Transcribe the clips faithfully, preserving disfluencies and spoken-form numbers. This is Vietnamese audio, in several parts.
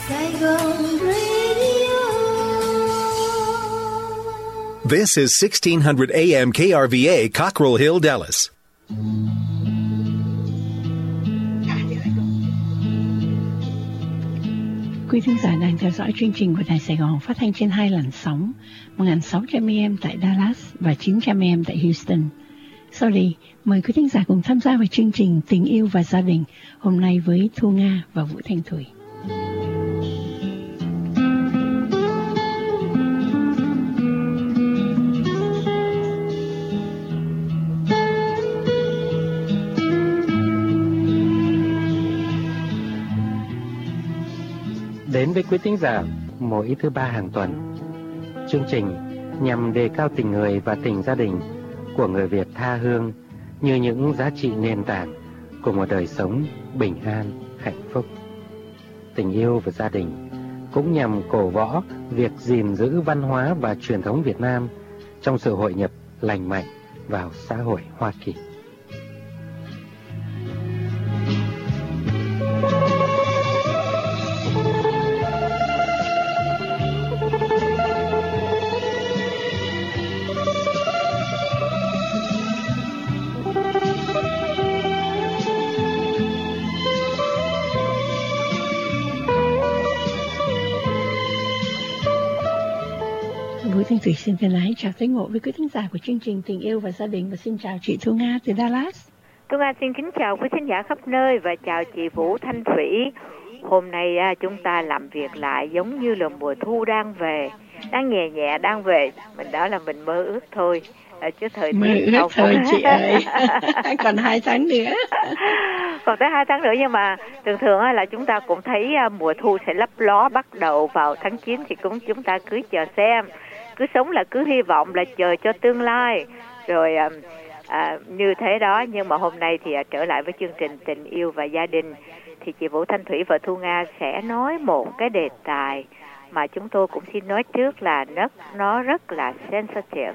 Saigon Radio. This is sixteen hundred A M K R V A, Cockrell Hill, Dallas. Quý thính giả đang theo dõi chương trình của Đài Sài Gòn phát thanh trên hai làn sóng, một nghìn sáu trăm A M tại Dallas và chín trăm A M tại Houston. Sau đây, mời quý thính giả cùng tham gia vào chương trình Tình yêu và gia đình hôm nay với Thu Nga và Vũ Thanh Thủy. Đến với quý thính giả mỗi thứ ba hàng tuần, chương trình nhằm đề cao tình người và tình gia đình của người Việt tha hương như những giá trị nền tảng của một đời sống bình an, hạnh phúc. Tình yêu và gia đình cũng nhằm cổ võ việc gìn giữ văn hóa và truyền thống Việt Nam trong sự hội nhập lành mạnh vào xã hội Hoa Kỳ. Thanh Thủy xin thân ái chào tới ngộ với quý thính giả của chương trình Tình yêu và gia đình và xin chào chị Thu Nga từ Dallas. Thu Nga xin kính chào quý thính giả khắp nơi và chào chị Vũ Thanh Thủy. Hôm nay chúng ta làm việc lại giống như là mùa thu đang về, đang nhẹ nhẹ đang về, mình đó là mình mơ ước thôi. Chứ thời mơ ước thôi chị ơi, còn hai tháng nữa. Còn tới hai tháng nữa, nhưng mà thường thường là chúng ta cũng thấy mùa thu sẽ lấp ló bắt đầu vào tháng chín, thì cũng chúng ta cứ chờ xem. Cứ sống là cứ hy vọng là chờ cho tương lai rồi à, à, như thế đó. Nhưng mà hôm nay thì à, trở lại với chương trình Tình yêu và gia đình, thì chị Vũ Thanh Thủy và Thu Nga sẽ nói một cái đề tài mà chúng tôi cũng xin nói trước là nó, nó rất là sensitive.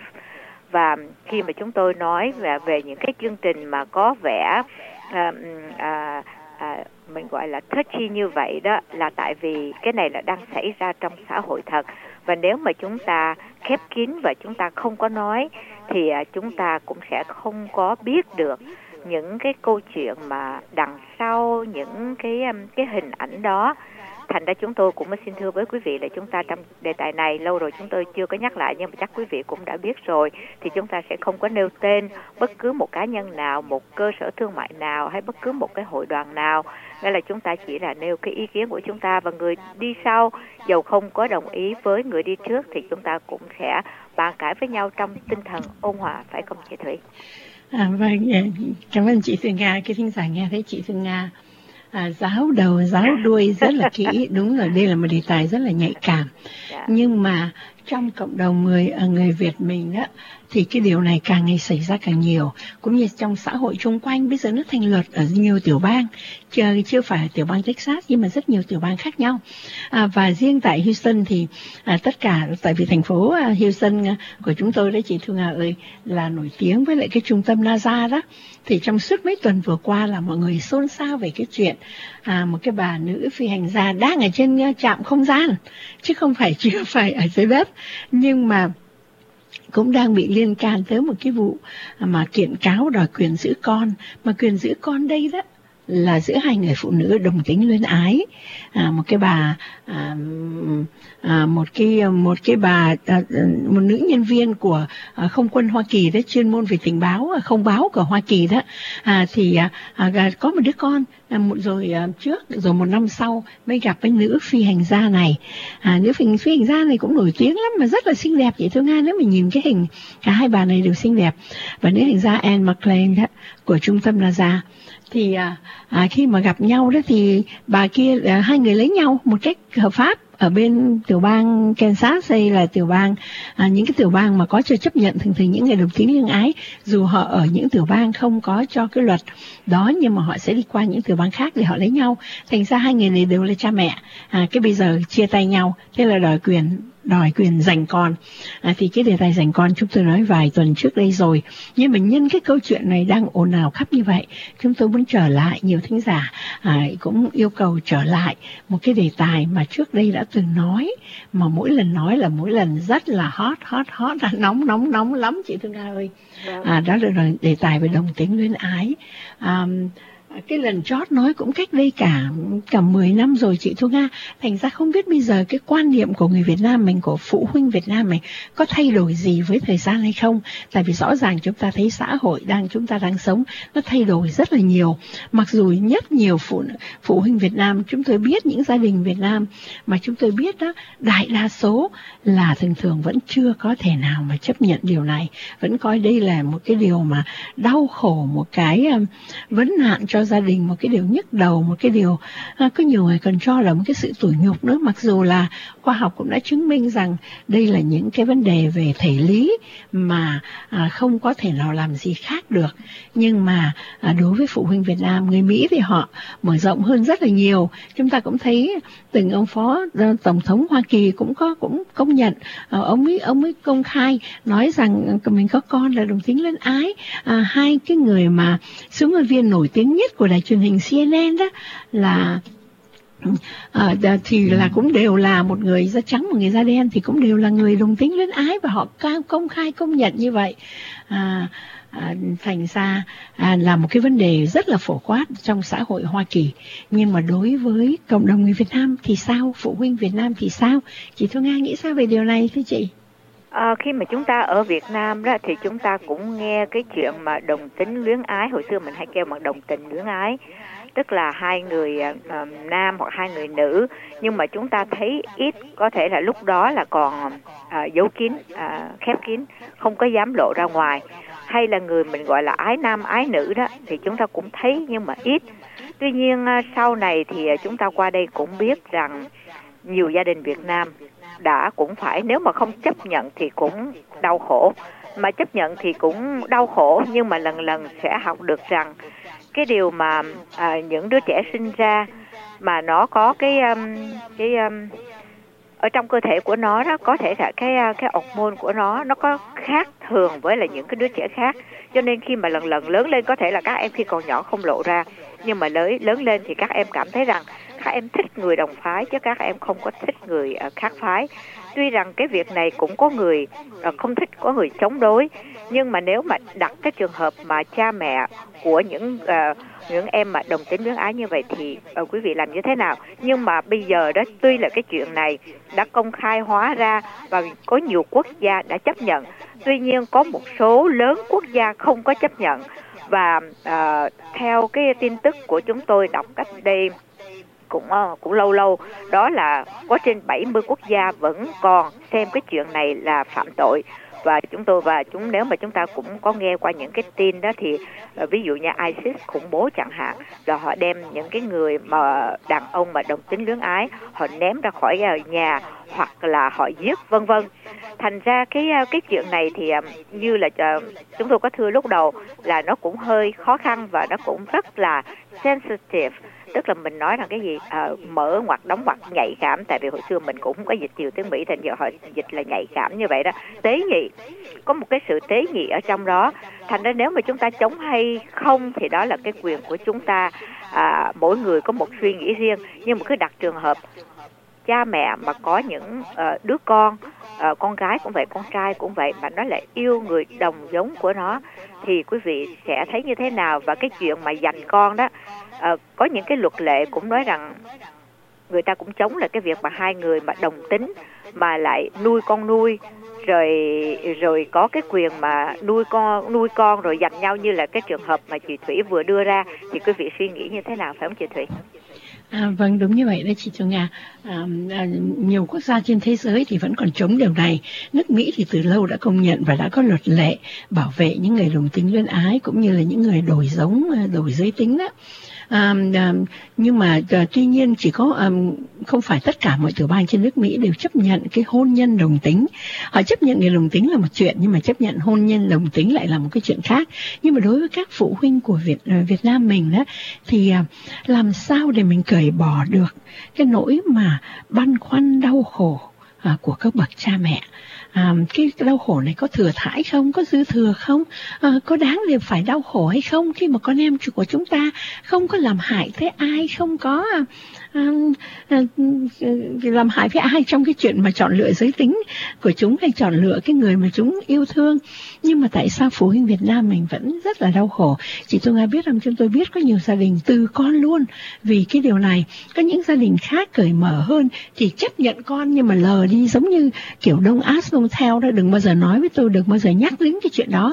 Và khi mà chúng tôi nói về, về những cái chương trình mà có vẻ à, à, à, mình gọi là touchy như vậy đó, là tại vì cái này là đang xảy ra trong xã hội thật. Và nếu mà chúng ta khép kín và chúng ta không có nói thì chúng ta cũng sẽ không có biết được những cái câu chuyện mà đằng sau những cái cái hình ảnh đó. Thành ra chúng tôi cũng xin thưa với quý vị là chúng ta trong đề tài này lâu rồi chúng tôi chưa có nhắc lại, nhưng mà chắc quý vị cũng đã biết rồi, thì chúng ta sẽ không có nêu tên bất cứ một cá nhân nào, một cơ sở thương mại nào hay bất cứ một cái hội đoàn nào. Nghĩa là chúng ta chỉ là nêu cái ý kiến của chúng ta, và người đi sau dầu không có đồng ý với người đi trước thì chúng ta cũng sẽ bàn cãi với nhau trong tinh thần ôn hòa, phải không chị Thủy? À, vâng, cảm ơn chị Thu Nga. Cái thính giả nghe thấy chị Thu Nga À, giáo đầu giáo đuôi rất là kỹ. Đúng rồi, đây là một đề tài rất là nhạy cảm. Yeah. Nhưng mà trong cộng đồng người người Việt mình đó, thì cái điều này càng ngày xảy ra càng nhiều, cũng như trong xã hội xung quanh. Bây giờ nó thành luật ở nhiều tiểu bang, chưa, chưa phải tiểu bang Texas nhưng mà rất nhiều tiểu bang khác nhau. À, và riêng tại Houston thì à, tất cả, tại vì thành phố à, Houston của chúng tôi đấy chị Thu Nga ơi, là nổi tiếng với lại cái trung tâm NASA đó. Thì trong suốt mấy tuần vừa qua là mọi người xôn xao về cái chuyện à, một cái bà nữ phi hành gia đang ở trên uh, trạm không gian, chứ không phải chưa phải ở dưới đất, nhưng mà cũng đang bị liên can tới một cái vụ mà kiện cáo đòi quyền giữ con. Mà quyền giữ con đây đó là giữa hai người phụ nữ đồng tính luyến ái. À, một cái bà à, à, một cái một cái bà à, một nữ nhân viên của à, không quân Hoa Kỳ đó, chuyên môn về tình báo không báo của Hoa Kỳ đó, à, thì à, có một đứa con à, một rồi à, trước rồi một năm sau mới gặp với nữ phi hành gia này. À, nữ phi, phi hành gia này cũng nổi tiếng lắm mà rất là xinh đẹp chị Thu Nga. Nếu mình nhìn cái hình, cả hai bà này đều xinh đẹp. Và nữ hành gia Anne McClain đó, của trung tâm NASA, thì à, à, khi mà gặp nhau đó thì bà kia à, hai người lấy nhau một cách hợp pháp ở bên tiểu bang Kansas hay là tiểu bang à, những cái tiểu bang mà có cho chấp nhận thường thường những người đồng tính luyến ái, dù họ ở những tiểu bang không có cho cái luật đó, nhưng mà họ sẽ đi qua những tiểu bang khác để họ lấy nhau. Thành ra hai người này đều là cha mẹ. À, cái bây giờ chia tay nhau, thế là đòi quyền đòi quyền giành con. À, thì cái đề tài giành con chúng tôi nói vài tuần trước đây rồi, nhưng mà nhân cái câu chuyện này đang ồn ào khắp như vậy, chúng tôi muốn trở lại, nhiều thính giả à, cũng yêu cầu trở lại một cái đề tài mà trước đây đã từng nói, mà mỗi lần nói là mỗi lần rất là hot hot hot, nóng nóng nóng lắm chị Thương Nga ơi. À, đó là đề tài về đồng tính luyến ái. À, cái lần chót nói cũng cách đây cả cả mười năm rồi chị Thu Nga, thành ra không biết bây giờ cái quan niệm của người Việt Nam mình, của phụ huynh Việt Nam mình có thay đổi gì với thời gian hay không. Tại vì rõ ràng chúng ta thấy xã hội đang chúng ta đang sống nó thay đổi rất là nhiều. Mặc dù nhất nhiều phụ phụ huynh Việt Nam, chúng tôi biết những gia đình Việt Nam mà chúng tôi biết đó, đại đa số là thường thường vẫn chưa có thể nào mà chấp nhận điều này, vẫn coi đây là một cái điều mà đau khổ, một cái um, vấn nạn cho gia đình, một cái điều nhức đầu, một cái điều à, có nhiều người còn cho là một cái sự tủi nhục nữa, mặc dù là khoa học cũng đã chứng minh rằng đây là những cái vấn đề về thể lý mà à, không có thể nào làm gì khác được. Nhưng mà à, đối với phụ huynh Việt Nam, người Mỹ thì họ mở rộng hơn rất là nhiều. Chúng ta cũng thấy từng ông phó tổng thống Hoa Kỳ cũng có cũng công nhận, à, ông ấy ông ấy công khai nói rằng mình có con là đồng tính luyến ái. À, hai cái người mà ứng cử viên nổi tiếng nhất của đài truyền hình C N N đó là à, thì là cũng đều là một người da trắng, một người da đen, thì cũng đều là người đồng tính luyến ái, và họ công khai công nhận như vậy. À, à, thành ra à, là một cái vấn đề rất là phổ quát trong xã hội Hoa Kỳ. Nhưng mà đối với cộng đồng người Việt Nam thì sao, phụ huynh Việt Nam thì sao? Chị Thu Nga nghĩ sao về điều này thưa chị? À, khi mà chúng ta ở Việt Nam đó thì chúng ta cũng nghe cái chuyện mà đồng tính luyến ái, hồi xưa mình hay kêu bằng đồng tình luyến ái, tức là hai người uh, nam hoặc hai người nữ, nhưng mà chúng ta thấy ít, có thể là lúc đó là còn uh, giấu kín, uh, khép kín, không có dám lộ ra ngoài, hay là người mình gọi là ái nam ái nữ đó thì chúng ta cũng thấy nhưng mà ít. Tuy nhiên uh, sau này thì uh, chúng ta qua đây cũng biết rằng nhiều gia đình Việt Nam đã cũng phải, nếu mà không chấp nhận thì cũng đau khổ, mà chấp nhận thì cũng đau khổ, nhưng mà lần lần sẽ học được rằng cái điều mà à, những đứa trẻ sinh ra mà nó có cái um, cái um, ở trong cơ thể của nó đó, có thể là cái cái hormone của nó nó có khác thường với là những cái đứa trẻ khác, cho nên khi mà lần lần lớn lên, có thể là các em khi còn nhỏ không lộ ra, nhưng mà lớn lớn lên thì các em cảm thấy rằng các em thích người đồng phái chứ các em không có thích người uh, khác phái. Tuy rằng cái việc này cũng có người uh, không thích, có người chống đối, nhưng mà nếu mà đặt cái trường hợp mà cha mẹ của những uh, những em mà đồng tính luyến ái như vậy thì uh, quý vị làm như thế nào? Nhưng mà bây giờ đó, tuy là cái chuyện này đã công khai hóa ra và có nhiều quốc gia đã chấp nhận, tuy nhiên có một số lớn quốc gia không có chấp nhận. Và uh, theo cái tin tức của chúng tôi đọc cách đây cũng uh, cũng lâu lâu, đó là có trên bảy mươi quốc gia vẫn còn xem cái chuyện này là phạm tội. Và chúng tôi và chúng nếu mà chúng ta cũng có nghe qua những cái tin đó thì uh, ví dụ như ISIS khủng bố chẳng hạn, là họ đem những cái người mà đàn ông mà đồng tính luyến ái họ ném ra khỏi uh, nhà, hoặc là họ giết vân vân. Thành ra cái cái chuyện này thì uh, như là uh, chúng tôi có thưa lúc đầu là nó cũng hơi khó khăn và nó cũng rất là sensitive, tức là mình nói rằng cái gì uh, mở ngoặt đóng ngoặt, nhạy cảm, tại vì hồi xưa mình cũng không có dịch nhiều tiếng Mỹ, thành giờ họ dịch là nhạy cảm như vậy đó, tế nhị, có một cái sự tế nhị ở trong đó. Thành ra nếu mà chúng ta chống hay không thì đó là cái quyền của chúng ta, uh, mỗi người có một suy nghĩ riêng, nhưng mà cứ đặt trường hợp cha mẹ mà có những uh, đứa con, uh, con gái cũng vậy, con trai cũng vậy, mà nó lại yêu người đồng giống của nó, thì quý vị sẽ thấy như thế nào? Và cái chuyện mà giành con đó, uh, có những cái luật lệ cũng nói rằng người ta cũng chống là cái việc mà hai người mà đồng tính mà lại nuôi con nuôi, rồi rồi có cái quyền mà nuôi con nuôi con rồi giành nhau, như là cái trường hợp mà chị Thủy vừa đưa ra, thì quý vị suy nghĩ như thế nào, phải không chị Thủy? À, vâng, đúng như vậy đấy chị Thu Nga. À, à, nhiều quốc gia trên thế giới thì vẫn còn chống điều này. Nước Mỹ thì từ lâu đã công nhận và đã có luật lệ bảo vệ những người đồng tính luyến ái cũng như là những người đổi giống, đổi giới tính đó. À, à, nhưng mà à, tuy nhiên chỉ có à, không phải tất cả mọi tiểu bang trên nước Mỹ đều chấp nhận cái hôn nhân đồng tính. Họ chấp nhận người đồng tính là một chuyện, nhưng mà chấp nhận hôn nhân đồng tính lại là một cái chuyện khác. Nhưng mà đối với các phụ huynh của Việt Việt Nam mình đó thì à, làm sao để mình cởi bỏ được cái nỗi mà băn khoăn đau khổ à, của các bậc cha mẹ. À, cái đau khổ này có thừa thãi không, có dư thừa không, à, có đáng để phải đau khổ hay không khi mà con em của chúng ta không có làm hại tới ai, không có à, à, làm hại với ai trong cái chuyện mà chọn lựa giới tính của chúng hay chọn lựa cái người mà chúng yêu thương. Nhưng mà tại sao phụ huynh Việt Nam mình vẫn rất là đau khổ? Chị Thu Nga biết rằng chúng tôi biết có nhiều gia đình từ con luôn vì cái điều này. Có những gia đình khác cởi mở hơn thì chấp nhận con nhưng mà lờ đi, giống như kiểu Đông Á Đông theo đó, đừng bao giờ nói với tôi, đừng bao giờ nhắc đến cái chuyện đó.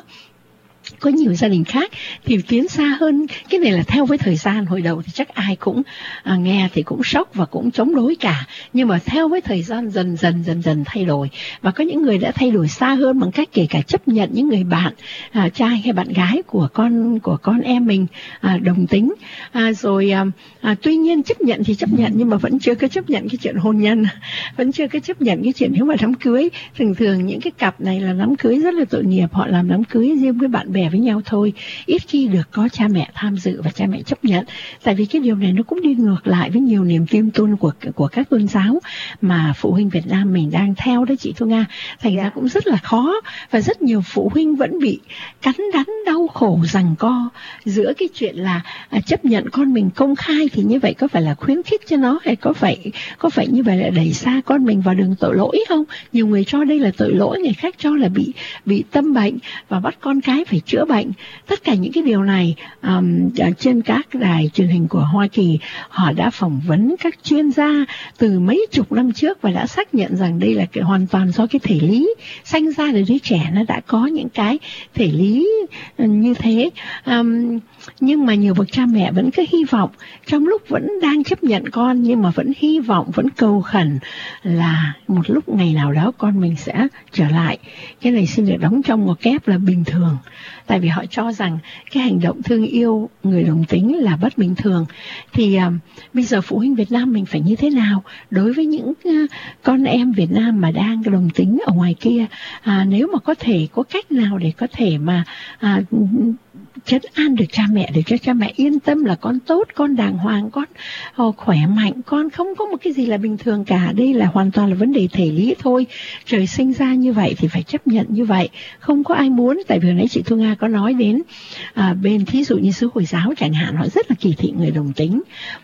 Có nhiều gia đình khác thì tiến xa hơn. Cái này là theo với thời gian. Hồi đầu thì chắc ai cũng à, nghe thì cũng sốc và cũng chống đối cả. Nhưng mà theo với thời gian dần dần dần dần thay đổi. Và có những người đã thay đổi xa hơn bằng cách kể cả chấp nhận những người bạn à, trai hay bạn gái của con của con em mình à, đồng tính. À, rồi à, à, tuy nhiên chấp nhận thì chấp nhận nhưng mà vẫn chưa có chấp nhận cái chuyện hôn nhân, vẫn chưa có chấp nhận cái chuyện nếu mà đám cưới. Thường thường những cái cặp này là đám cưới rất là tội nghiệp, họ làm đám cưới riêng với bạn bè với nhau thôi, ít khi được có cha mẹ tham dự và cha mẹ chấp nhận. Tại vì cái điều này nó cũng đi ngược lại với nhiều niềm tin tôn của của các tôn giáo mà phụ huynh Việt Nam mình đang theo đó chị Thu Nga. Thành yeah. ra cũng rất là khó và rất nhiều phụ huynh vẫn bị cắn đắn đau khổ giằng co giữa cái chuyện là à, chấp nhận con mình công khai thì như vậy có phải là khuyến khích cho nó, hay có phải có phải như vậy là đẩy xa con mình vào đường tội lỗi không? Nhiều người cho đây là tội lỗi, người khác cho là bị bị tâm bệnh và bắt con cái phải chữa bệnh. Tất cả những cái điều này um, trên các đài truyền hình của Hoa Kỳ, họ đã phỏng vấn các chuyên gia từ mấy chục năm trước và đã xác nhận rằng đây là cái hoàn toàn do cái thể lý sanh ra để đứa trẻ nó đã có những cái thể lý như thế. Um, nhưng mà nhiều bậc cha mẹ vẫn cứ hy vọng, trong lúc vẫn đang chấp nhận con nhưng mà vẫn hy vọng, vẫn cầu khẩn là một lúc ngày nào đó con mình sẽ trở lại. Cái này xin được đóng trong một kép là bình thường. Tại vì họ cho rằng cái hành động thương yêu người đồng tính là bất bình thường. Thì uh, bây giờ phụ huynh Việt Nam mình phải như thế nào đối với những uh, con em Việt Nam mà đang đồng tính ở ngoài kia? À, nếu mà có thể, có cách nào để có thể mà uh, trấn an được cha mẹ, để cho cha mẹ yên tâm là con tốt, con đàng hoàng, con uh, khỏe mạnh, con không có một cái gì là bình thường cả. Đây là hoàn toàn là vấn đề thể lý thôi. Trời sinh ra như vậy thì phải chấp nhận như vậy. Không có ai muốn. Tại vì hồi nãy chị Thu Nga có nói đến à, bên thí dụ như xứ Hồi giáo chẳng hạn, họ rất là kỳ thị người đồng tính.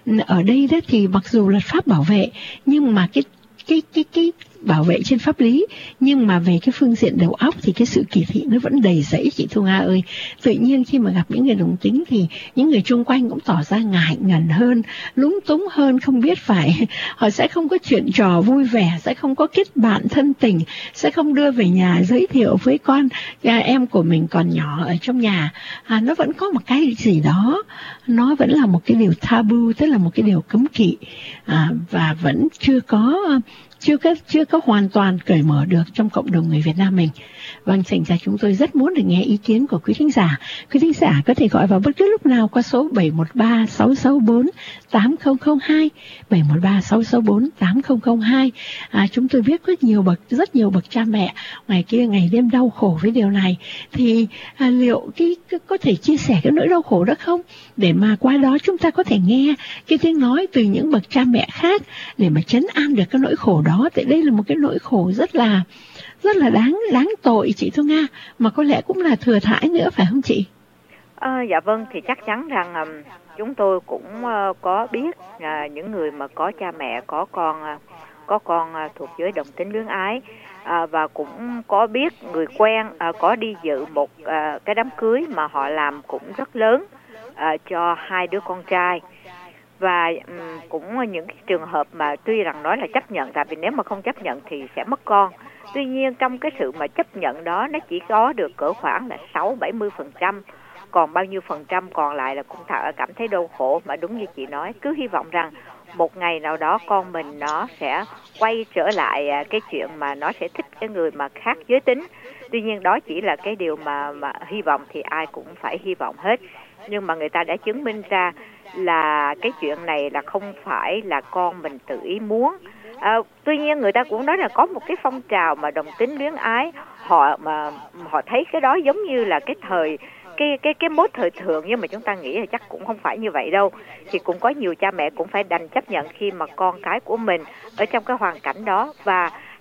Ở đây đó thì mặc dù luật pháp bảo vệ nhưng mà cái cái cái cái bảo vệ trên pháp lý, nhưng mà về cái phương diện đầu óc thì cái sự kỳ thị nó vẫn đầy rẫy chị Thu Nga ơi. Tự nhiên khi mà gặp những người đồng tính thì những người chung quanh cũng tỏ ra ngại ngần hơn, lúng túng hơn, không biết phải, họ sẽ không có chuyện trò vui vẻ, sẽ không có kết bạn thân tình, sẽ không đưa về nhà giới thiệu với con à, em của mình còn nhỏ ở trong nhà. À, nó vẫn có một cái gì đó, nó vẫn là một cái điều tabu, tức là một cái điều cấm kỵ, à, và vẫn chưa có chưa có chưa có hoàn toàn cởi mở được trong cộng đồng người Việt Nam mình. Vâng, thành ra chúng tôi rất muốn được nghe ý kiến của quý thính giả. Quý thính giả có thể gọi vào bất cứ lúc nào qua số bảy một ba sáu sáu bốn tám không không hai, bảy một ba sáu sáu bốn tám không không hai. À, chúng tôi biết rất nhiều bậc rất nhiều bậc cha mẹ ngoài kia ngày đêm đau khổ với điều này, thì à, liệu cái, cái có thể chia sẻ cái nỗi đau khổ đó không, để mà qua đó chúng ta có thể nghe cái tiếng nói từ những bậc cha mẹ khác để mà trấn an được cái nỗi khổ đó. Tại đây là một cái nỗi khổ rất là rất là đáng đáng tội chị Thu Nga, mà có lẽ cũng là thừa thãi nữa, phải không chị? À, dạ vâng, thì chắc chắn rằng um, chúng tôi cũng uh, có biết uh, những người mà có cha mẹ có con uh, có con uh, thuộc giới đồng tính luyến ái, uh, và cũng có biết người quen uh, có đi dự một uh, cái đám cưới mà họ làm cũng rất lớn uh, cho hai đứa con trai. Và um, cũng những cái trường hợp mà tuy rằng nói là chấp nhận, tại vì nếu mà không chấp nhận thì sẽ mất con. Tuy nhiên trong cái sự mà chấp nhận đó, nó chỉ có được cỡ khoảng là sáu bảy mươi phần trăm, còn bao nhiêu phần trăm còn lại là cũng cảm thấy đau khổ. Mà đúng như chị nói, cứ hy vọng rằng một ngày nào đó con mình nó sẽ quay trở lại cái chuyện mà nó sẽ thích cái người mà khác giới tính. Tuy nhiên đó chỉ là cái điều mà mà hy vọng, thì ai cũng phải hy vọng hết. Nhưng mà người ta đã chứng minh ra là cái chuyện này là không phải là con mình tự ý muốn. À, tuy nhiên người ta cũng nói là có một cái phong trào mà đồng tính luyến ái, họ mà họ thấy cái đó giống như là cái thời cái cái cái mốt thời thượng, nhưng mà chúng ta nghĩ là chắc cũng không phải như vậy đâu. Thì cũng có nhiều cha mẹ cũng phải đành chấp nhận khi mà con cái của mình ở trong cái hoàn cảnh đó. Và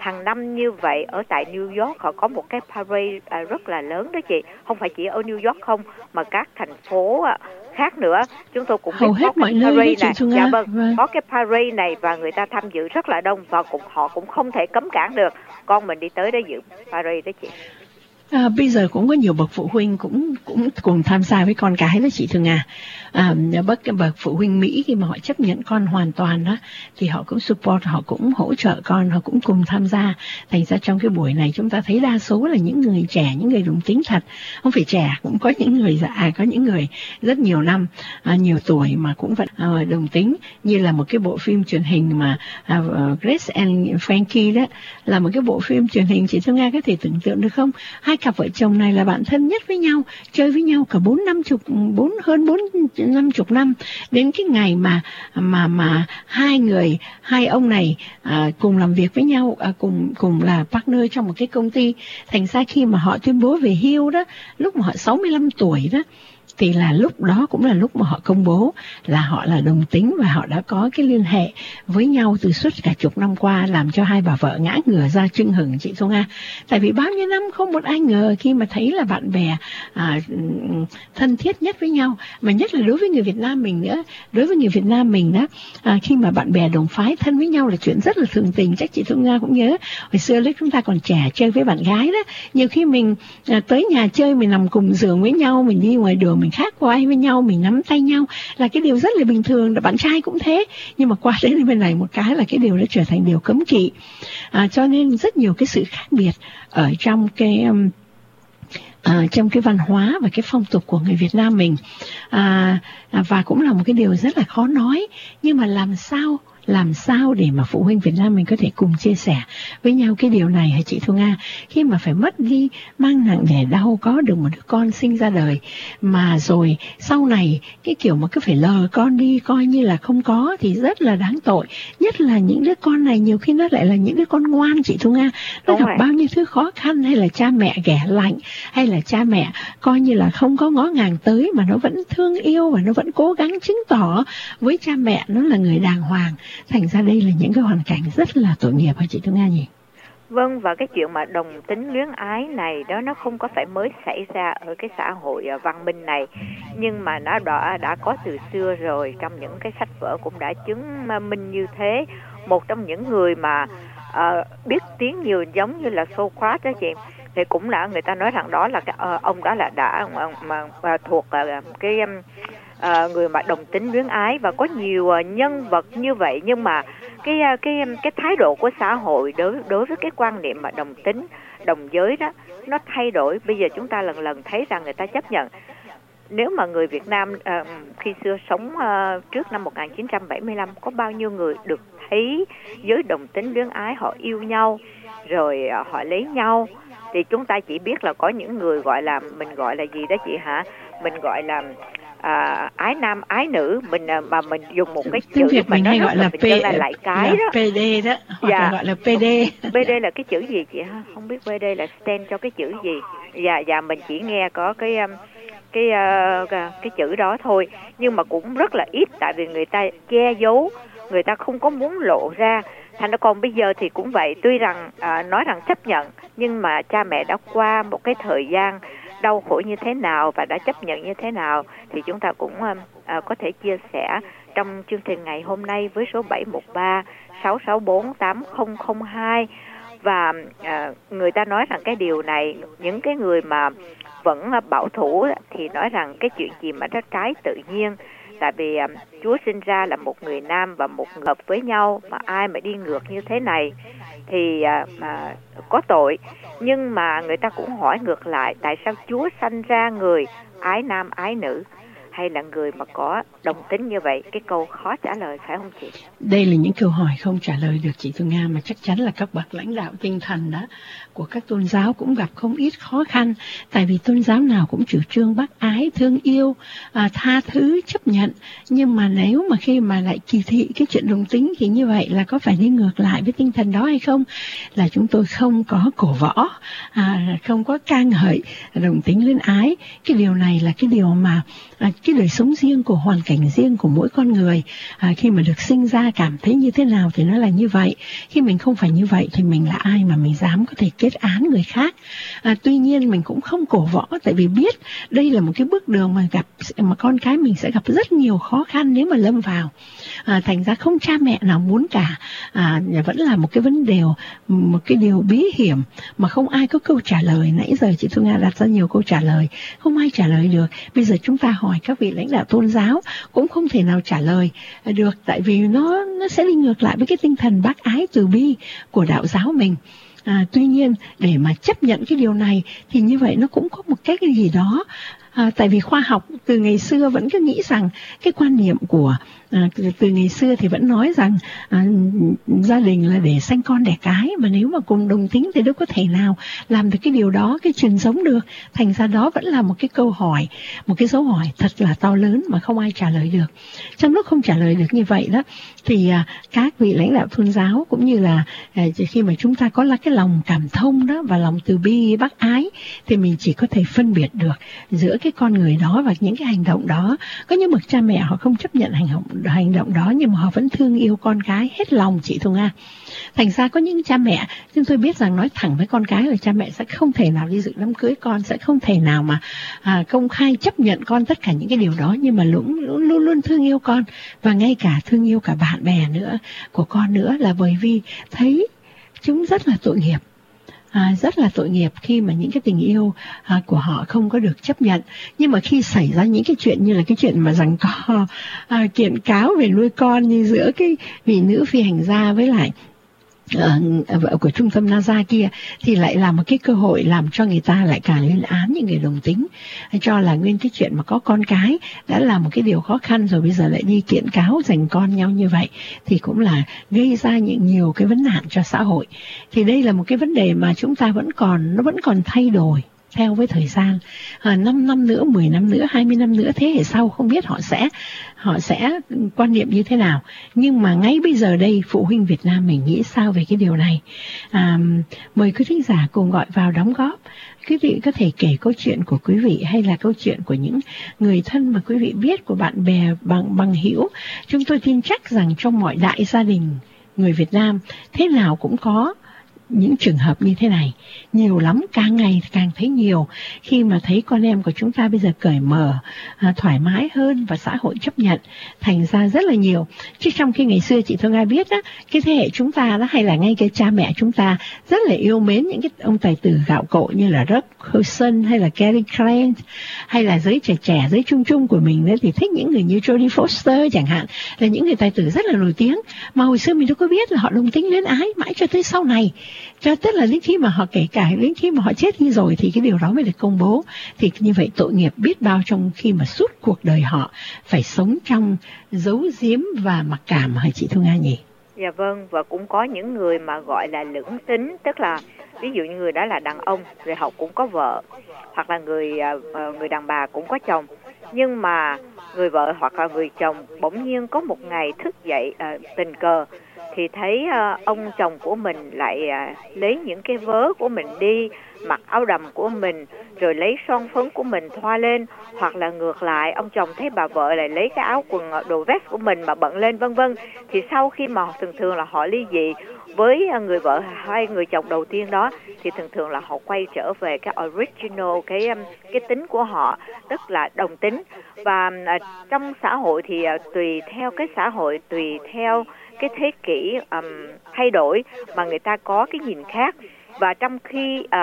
hàng năm như vậy ở tại New York họ có một cái parade à, rất là lớn đó chị, không phải chỉ ở New York không mà các thành phố à, khác nữa. Chúng tôi cũng hầu biết hết có mọi cái nơi parade chị này, Xuân dạ Nga. vâng, Vâng. có cái parade này và người ta tham dự rất là đông và cũng họ cũng không thể cấm cản được con mình đi tới đó dự parade đó chị. À, bây giờ cũng có nhiều bậc phụ huynh cũng cũng cùng tham gia với con cái đó chị Thường à. À, bậc bậc phụ huynh Mỹ khi mà họ chấp nhận con hoàn toàn đó thì họ cũng support, họ cũng hỗ trợ con, họ cũng cùng tham gia. Thành ra trong cái buổi này chúng ta thấy đa số là những người trẻ, những người đồng tính thật, không phải trẻ, cũng có những người già, có những người rất nhiều năm, à, nhiều tuổi mà cũng vẫn à, đồng tính, như là một cái bộ phim truyền hình mà à, Grace and Frankie đó là một cái bộ phim truyền hình chị Thương Nga có thể tưởng tượng được không? Hai cặp vợ chồng này là bạn thân nhất với nhau, chơi với nhau cả bốn năm chục bốn hơn bốn năm chục năm, đến cái ngày mà mà mà hai người hai ông này à, cùng làm việc với nhau, à, cùng cùng là partner trong một cái công ty. Thành ra khi mà họ tuyên bố về hưu đó, lúc mà họ sáu mươi lăm tuổi đó, thì là lúc đó cũng là lúc mà họ công bố là họ là đồng tính và họ đã có cái liên hệ với nhau từ suốt cả chục năm qua, làm cho hai bà vợ ngã ngửa ra chưng hửng chị Thu Nga. Tại vì bao nhiêu năm không một ai ngờ khi mà thấy là bạn bè à, thân thiết nhất với nhau, mà nhất là đối với người Việt Nam mình nữa. Đối với người Việt Nam mình đó, à, khi mà bạn bè đồng phái thân với nhau là chuyện rất là thường tình. Chắc chị Thu Nga cũng nhớ hồi xưa lúc chúng ta còn trẻ chơi với bạn gái đó, nhiều khi mình à, tới nhà chơi mình nằm cùng giường với nhau, mình đi ngoài đường mình khác quay với nhau, mình nắm tay nhau là cái điều rất là bình thường, bạn trai cũng thế. Nhưng mà qua đến bên này một cái là cái điều đã trở thành điều cấm kỵ. À, cho nên rất nhiều cái sự khác biệt ở trong cái um, À, trong cái văn hóa và cái phong tục của người Việt Nam mình, à, và cũng là một cái điều rất là khó nói. Nhưng mà làm sao làm sao để mà phụ huynh Việt Nam mình có thể cùng chia sẻ với nhau cái điều này hả chị Thu Nga? Khi mà phải mất đi, mang nặng đẻ đau có được một đứa con sinh ra đời, mà rồi sau này cái kiểu mà cứ phải lờ con đi coi như là không có thì rất là đáng tội. Nhất là những đứa con này nhiều khi nó lại là những đứa con ngoan chị Thu Nga. Nó gặp bao nhiêu thứ khó khăn, hay là cha mẹ ghẻ lạnh, hay là cha mẹ coi như là không có ngó ngàng tới, mà nó vẫn thương yêu và nó vẫn cố gắng chứng tỏ với cha mẹ nó là người đàng hoàng. Thành ra đây là những cái hoàn cảnh rất là tội nghiệp hả chị Thu Nga nhỉ? Vâng, và cái chuyện mà đồng tính luyến ái này đó nó không có phải mới xảy ra ở cái xã hội văn minh này, nhưng mà nó đã đã có từ xưa rồi. Trong những cái sách vở cũng đã chứng minh như thế. Một trong những người mà uh, biết tiếng nhiều giống như là Socrates đó chị, thì cũng là người ta nói rằng đó là cái, uh, ông đó là đã uh, mà uh, thuộc uh, cái um, À, người mà đồng tính luyến ái, và có nhiều uh, nhân vật như vậy. Nhưng mà cái uh, cái cái thái độ của xã hội đối đối với cái quan niệm mà đồng tính đồng giới đó nó thay đổi. Bây giờ chúng ta lần lần thấy rằng người ta chấp nhận. Nếu mà người Việt Nam uh, khi xưa sống uh, trước năm một nghìn chín trăm bảy mươi lăm, có bao nhiêu người được thấy giới đồng tính luyến ái họ yêu nhau rồi uh, họ lấy nhau, thì chúng ta chỉ biết là có những người gọi là, mình gọi là gì đó chị hả, mình gọi là À, ái nam ái nữ, mình mà mình dùng một cái chữ Việt mà mình nó hay rất gọi là là mình P, là lại cái là đó, pê đê đó, hoặc dạ. là gọi là pê đê. pê đê là cái chữ gì chị ha? Không biết pê đê là stand cho cái chữ gì. Dạ dạ mình chỉ nghe có cái cái cái, cái chữ đó thôi, nhưng mà cũng rất là ít, tại vì người ta che giấu, người ta không có muốn lộ ra. Thành ra còn bây giờ thì cũng vậy, tuy rằng à, nói rằng chấp nhận, nhưng mà cha mẹ đã qua một cái thời gian đau khổ như thế nào và đã chấp nhận như thế nào thì chúng ta cũng à, có thể chia sẻ trong chương trình ngày hôm nay với số bảy một ba sáu sáu bốn tám không không hai. Và à, người ta nói rằng cái điều này, những cái người mà vẫn bảo thủ thì nói rằng cái chuyện gì mà nó trái tự nhiên. Tại vì à, Chúa sinh ra là một người nam và một người hợp với nhau, mà ai mà đi ngược như thế này thì à, mà có tội. Nhưng mà người ta cũng hỏi ngược lại, tại sao Chúa sanh ra người ái nam ái nữ, hay là người mà có đồng tính như vậy? Cái câu khó trả lời phải không chị? Đây là những câu hỏi không trả lời được chị Thu Nga, mà chắc chắn là các bậc lãnh đạo tinh thần đó của các tôn giáo cũng gặp không ít khó khăn. Tại vì tôn giáo nào cũng chủ trương bác ái, thương yêu, à, tha thứ, chấp nhận. Nhưng mà nếu mà khi mà lại kỳ thị cái chuyện đồng tính thì như vậy là có phải đi ngược lại với tinh thần đó hay không? Là chúng tôi không có cổ võ, à, không có ca ngợi đồng tính luyến ái. Cái điều này là cái điều mà à, cái đời sống riêng, của hoàn cảnh riêng của mỗi con người. À, khi mà được sinh ra cảm thấy như thế nào thì nó là như vậy. Khi mình không phải như vậy thì mình là ai mà mình dám có thể kết án người khác. À, tuy nhiên mình cũng không cổ võ, tại vì biết đây là một cái bước đường mà gặp mà con cái mình sẽ gặp rất nhiều khó khăn nếu mà lâm vào. À, thành ra không cha mẹ nào muốn cả. À, vẫn là một cái vấn đề, một cái điều bí hiểm mà không ai có câu trả lời. Nãy giờ chị Thu Nga đặt ra nhiều câu trả lời, không ai trả lời được. Bây giờ chúng ta hỏi các vị lãnh đạo tôn giáo cũng không thể nào trả lời được, tại vì nó nó sẽ đi ngược lại với cái tinh thần bác ái từ bi của đạo giáo mình. À, tuy nhiên để mà chấp nhận cái điều này thì như vậy nó cũng có một cái gì đó. À, tại vì khoa học từ ngày xưa vẫn cứ nghĩ rằng cái quan niệm của à, từ ngày xưa thì vẫn nói rằng à, gia đình là để sanh con đẻ cái, mà nếu mà cùng đồng tính thì đâu có thể nào làm được cái điều đó, cái truyền giống được. Thành ra đó vẫn là một cái câu hỏi, một cái dấu hỏi thật là to lớn mà không ai trả lời được. Trong lúc không trả lời được như vậy đó thì à, các vị lãnh đạo tôn giáo cũng như là à, khi mà chúng ta có là cái lòng cảm thông đó và lòng từ bi bác ái thì mình chỉ có thể phân biệt được giữa cái con người đó và những cái hành động đó. Có những bậc cha mẹ họ không chấp nhận hành động hành động đó, nhưng mà họ vẫn thương yêu con cái hết lòng, chị Thu Nga. Thành ra có những cha mẹ, chúng tôi biết rằng nói thẳng với con cái là cha mẹ sẽ không thể nào đi dự đám cưới con, sẽ không thể nào mà à, công khai chấp nhận con tất cả những cái điều đó, nhưng mà luôn luôn luôn thương yêu con, và ngay cả thương yêu cả bạn bè nữa của con nữa, là bởi vì thấy chúng rất là tội nghiệp. À, rất là tội nghiệp khi mà những cái tình yêu à, của họ không có được chấp nhận. Nhưng mà khi xảy ra những cái chuyện như là cái chuyện mà rằng có à, kiện cáo về nuôi con như giữa cái vị nữ phi hành gia với lại Uh, vợ của trung tâm NASA kia, thì lại là một cái cơ hội làm cho người ta lại càng lên án những người đồng tính, cho là nguyên cái chuyện mà có con cái đã là một cái điều khó khăn rồi, bây giờ lại đi kiện cáo giành con nhau như vậy thì cũng là gây ra những nhiều cái vấn nạn cho xã hội. Thì đây là một cái vấn đề mà chúng ta vẫn còn, nó vẫn còn thay đổi theo với thời gian. À, năm năm nữa, mười năm nữa, hai mươi năm nữa, thế hệ sau không biết họ sẽ họ sẽ quan niệm như thế nào. Nhưng mà ngay bây giờ đây, phụ huynh Việt Nam mình nghĩ sao về cái điều này? À, mời quý thính giả cùng gọi vào đóng góp. Quý vị có thể kể câu chuyện của quý vị hay là câu chuyện của những người thân mà quý vị biết, của bạn bè, bằng bằng hữu. Chúng tôi tin chắc rằng trong mọi đại gia đình người Việt Nam thế nào cũng có những trường hợp như thế này, nhiều lắm, càng ngày càng thấy nhiều, khi mà thấy con em của chúng ta bây giờ cởi mở, à, thoải mái hơn và xã hội chấp nhận, thành ra rất là nhiều. Chứ trong khi ngày xưa chị Thương Nga biết á, cái thế hệ chúng ta đó, hay là ngay cái cha mẹ chúng ta rất là yêu mến những cái ông tài tử gạo cội như là Ruth Hudson hay là Cary Grant, hay là giới trẻ trẻ, giới trung trung của mình nữa thì thích những người như Jodie Foster chẳng hạn, là những người tài tử rất là nổi tiếng, mà hồi xưa mình đâu có biết là họ đồng tính luyến ái, mãi cho tới sau này, cho tức là đến khi mà họ kể cả đến khi mà họ chết đi rồi thì cái điều đó mới được công bố. Thì như vậy tội nghiệp biết bao trong khi mà suốt cuộc đời họ phải sống trong giấu giếm và mặc cảm, hả chị Thu Nga nhỉ? Dạ vâng, và cũng có những người mà gọi là lưỡng tính, tức là ví dụ như người đó là đàn ông rồi họ cũng có vợ, hoặc là người người đàn bà cũng có chồng, nhưng mà người vợ hoặc là người chồng bỗng nhiên có một ngày thức dậy uh, tình cờ thì thấy uh, ông chồng của mình lại uh, lấy những cái vớ của mình đi, mặc áo đầm của mình, rồi lấy son phấn của mình thoa lên, hoặc là ngược lại ông chồng thấy bà vợ lại lấy cái áo quần đồ vest của mình mà bận lên, vân vân. Thì sau khi mà thường thường là họ ly dị với người vợ hay người chồng đầu tiên đó, thì thường thường là họ quay trở về cái original, cái cái tính của họ, tức là đồng tính. Và uh, trong xã hội thì uh, tùy theo cái xã hội, tùy theo cái thế kỷ um, thay đổi mà người ta có cái nhìn khác. Và trong khi uh,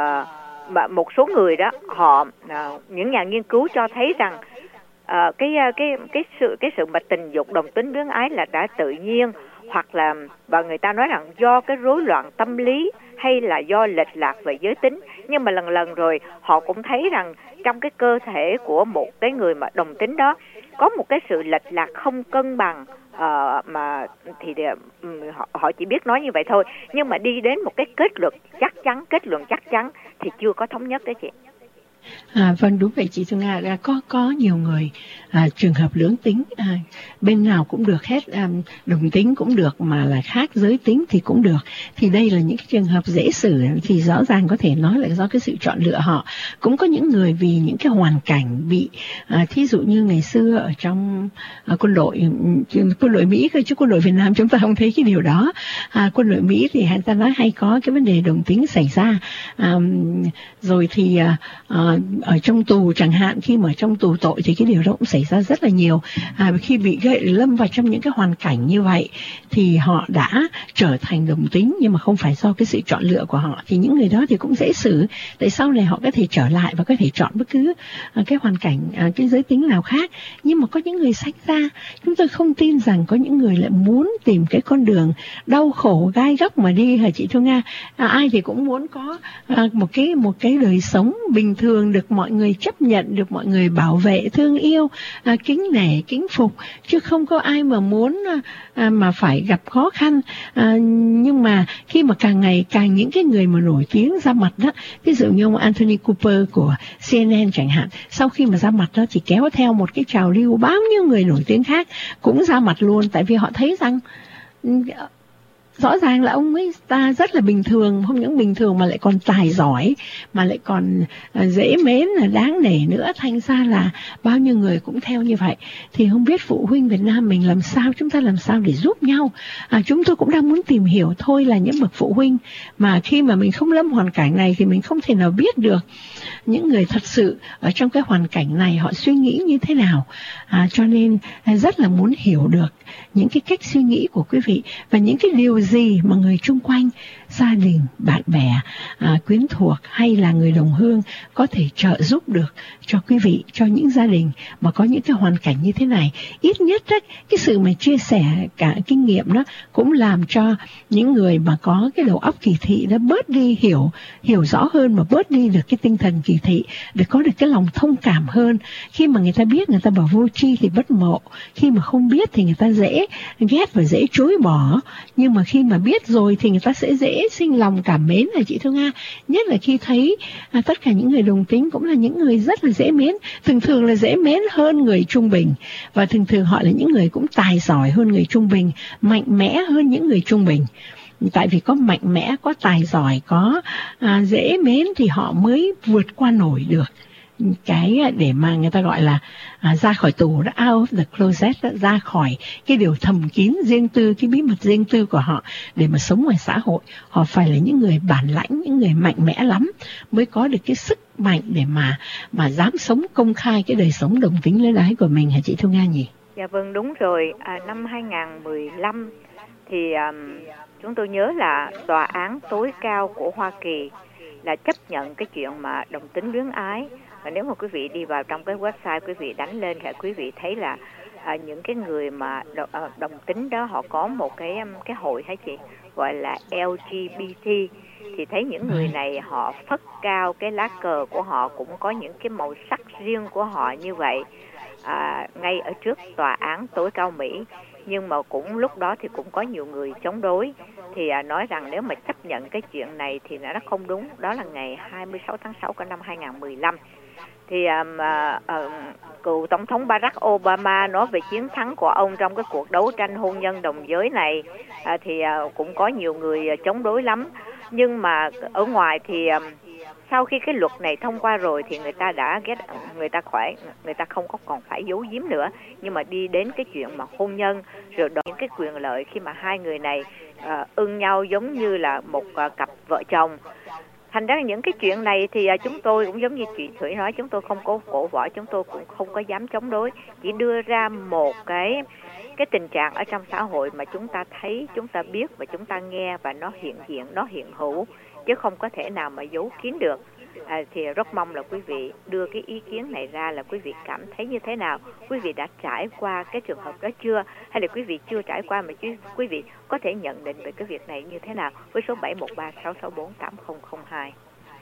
mà một số người đó họ uh, những nhà nghiên cứu cho thấy rằng uh, cái cái cái sự cái sự mà tình dục đồng tính luyến ái là đã tự nhiên, hoặc là và người ta nói rằng do cái rối loạn tâm lý hay là do lệch lạc về giới tính. Nhưng mà lần lần rồi họ cũng thấy rằng trong cái cơ thể của một cái người mà đồng tính đó có một cái sự lệch lạc không cân bằng, uh, mà thì um, họ, họ chỉ biết nói như vậy thôi, nhưng mà đi đến một cái kết luận chắc chắn, kết luận chắc chắn thì chưa có thống nhất đấy chị. À, vâng, đúng vậy chị Xuân Nga, đã có có nhiều người à, trường hợp lưỡng tính, à, bên nào cũng được hết, à, đồng tính cũng được mà là khác giới tính thì cũng được. Thì đây là những cái trường hợp dễ xử, thì rõ ràng có thể nói là do cái sự chọn lựa họ. Cũng có những người vì những cái hoàn cảnh bị, à, thí dụ như ngày xưa ở trong à, quân đội quân đội Mỹ cơ, chứ quân đội Việt Nam chúng ta không thấy cái điều đó. À, quân đội Mỹ thì người ta nói hay có cái vấn đề đồng tính xảy ra, à, rồi thì à, à, ở trong tù chẳng hạn, khi mà trong tù tội thì cái điều đó cũng xảy ra rất là nhiều. À, khi bị gây lâm vào trong những cái hoàn cảnh như vậy thì họ đã trở thành đồng tính, nhưng mà không phải do cái sự chọn lựa của họ, thì những người đó thì cũng dễ xử. Tại sau này họ có thể trở lại và có thể chọn bất cứ à, cái hoàn cảnh, à, cái giới tính nào khác. Nhưng mà có những người sanh ra, chúng tôi không tin rằng có những người lại muốn tìm cái con đường đau khổ gai góc mà đi hả chị Thu Nga? À, ai thì cũng muốn có à, một cái một cái đời sống bình thường, được mọi người chấp nhận, được mọi người bảo vệ, thương yêu, à, kính nể, kính phục, chứ không có ai mà muốn à, mà phải gặp khó khăn. À, nhưng mà khi mà càng ngày càng những cái người mà nổi tiếng ra mặt đó, ví dụ như ông Anthony Cooper của C N N chẳng hạn, sau khi mà ra mặt đó thì kéo theo một cái trào lưu bao nhiêu người nổi tiếng khác cũng ra mặt luôn, tại vì họ thấy rằng rõ ràng là ông ấy ta rất là bình thường, không những bình thường mà lại còn tài giỏi, mà lại còn dễ mến, là đáng nể nữa, thành ra là bao nhiêu người cũng theo như vậy. Thì không biết phụ huynh Việt Nam mình làm sao, chúng ta làm sao để giúp nhau. À, chúng tôi cũng đang muốn tìm hiểu thôi, là những bậc phụ huynh mà khi mà mình không lâm hoàn cảnh này thì mình không thể nào biết được những người thật sự ở trong cái hoàn cảnh này họ suy nghĩ như thế nào. À, cho nên rất là muốn hiểu được những cái cách suy nghĩ của quý vị và những cái điều gì mà người chung quanh, gia đình, bạn bè, à, quyến thuộc hay là người đồng hương có thể trợ giúp được cho quý vị, cho những gia đình mà có những cái hoàn cảnh như thế này. Ít nhất đấy, cái sự mà chia sẻ cả kinh nghiệm đó cũng làm cho những người mà có cái đầu óc kỳ thị đó bớt đi, hiểu hiểu rõ hơn, mà bớt đi được cái tinh thần kỳ thị, để có được cái lòng thông cảm hơn. Khi mà người ta biết, người ta bảo vô tri thì bất mộ, khi mà không biết thì người ta dễ ghét và dễ chối bỏ, nhưng mà khi mà biết rồi thì người ta sẽ dễ sinh lòng cảm mến, là chị Thương Nga. Nhất là khi thấy à, tất cả những người đồng tính cũng là những người rất là dễ mến, thường thường là dễ mến hơn người trung bình, và thường thường họ là những người cũng tài giỏi hơn người trung bình, mạnh mẽ hơn những người trung bình. Tại vì có mạnh mẽ, có tài giỏi, có à, dễ mến thì họ mới vượt qua nổi được cái để mà người ta gọi là à, ra khỏi tù, out of the closet, đó, ra khỏi cái điều thầm kín riêng tư, cái bí mật riêng tư của họ để mà sống ngoài xã hội. Họ phải là những người bản lãnh, những người mạnh mẽ lắm mới có được cái sức mạnh để mà mà dám sống công khai cái đời sống đồng tính lứa đái của mình, hả chị Thu Nga nhỉ? Dạ vâng, đúng rồi. À, năm hai không một lăm thì um, chúng tôi nhớ là tòa án tối cao của Hoa Kỳ là chấp nhận cái chuyện mà đồng tính luyến ái. Và nếu mà quý vị đi vào trong cái website, quý vị đánh lên thì quý vị thấy là à, những cái người mà đồng, à, đồng tính đó họ có một cái cái hội hả chị, gọi là L G B T, thì thấy những người này họ phất cao cái lá cờ của họ, cũng có những cái màu sắc riêng của họ như vậy, à, ngay ở trước tòa án tối cao Mỹ. Nhưng mà cũng lúc đó thì cũng có nhiều người chống đối, thì à, nói rằng nếu mà chấp nhận cái chuyện này thì nó không đúng. Đó là ngày hai mươi sáu tháng sáu của năm hai không một lăm. Thì um, uh, uh, cựu Tổng thống Barack Obama nói về chiến thắng của ông trong cái cuộc đấu tranh hôn nhân đồng giới này, uh, thì uh, cũng có nhiều người uh, chống đối lắm. Nhưng mà ở ngoài thì um, sau khi cái luật này thông qua rồi thì người ta đã ghét, người ta khỏi, người ta không có còn phải giấu giếm nữa. Nhưng mà đi đến cái chuyện mà hôn nhân rồi đòi những cái quyền lợi khi mà hai người này uh, ưng nhau giống như là một uh, cặp vợ chồng. Thành ra những cái chuyện này thì chúng tôi cũng giống như chị Thủy nói, chúng tôi không có cổ võ, chúng tôi cũng không có dám chống đối, chỉ đưa ra một cái cái tình trạng ở trong xã hội mà chúng ta thấy, chúng ta biết và chúng ta nghe, và nó hiện diện, nó hiện hữu, chứ không có thể nào mà giấu kín được. À, thì rất mong là quý vị đưa cái ý kiến này ra, là quý vị cảm thấy như thế nào, quý vị đã trải qua cái trường hợp đó chưa, hay là quý vị chưa trải qua mà chứ quý vị có thể nhận định về cái việc này như thế nào, với số bảy một ba sáu sáu bốn tám không không hai.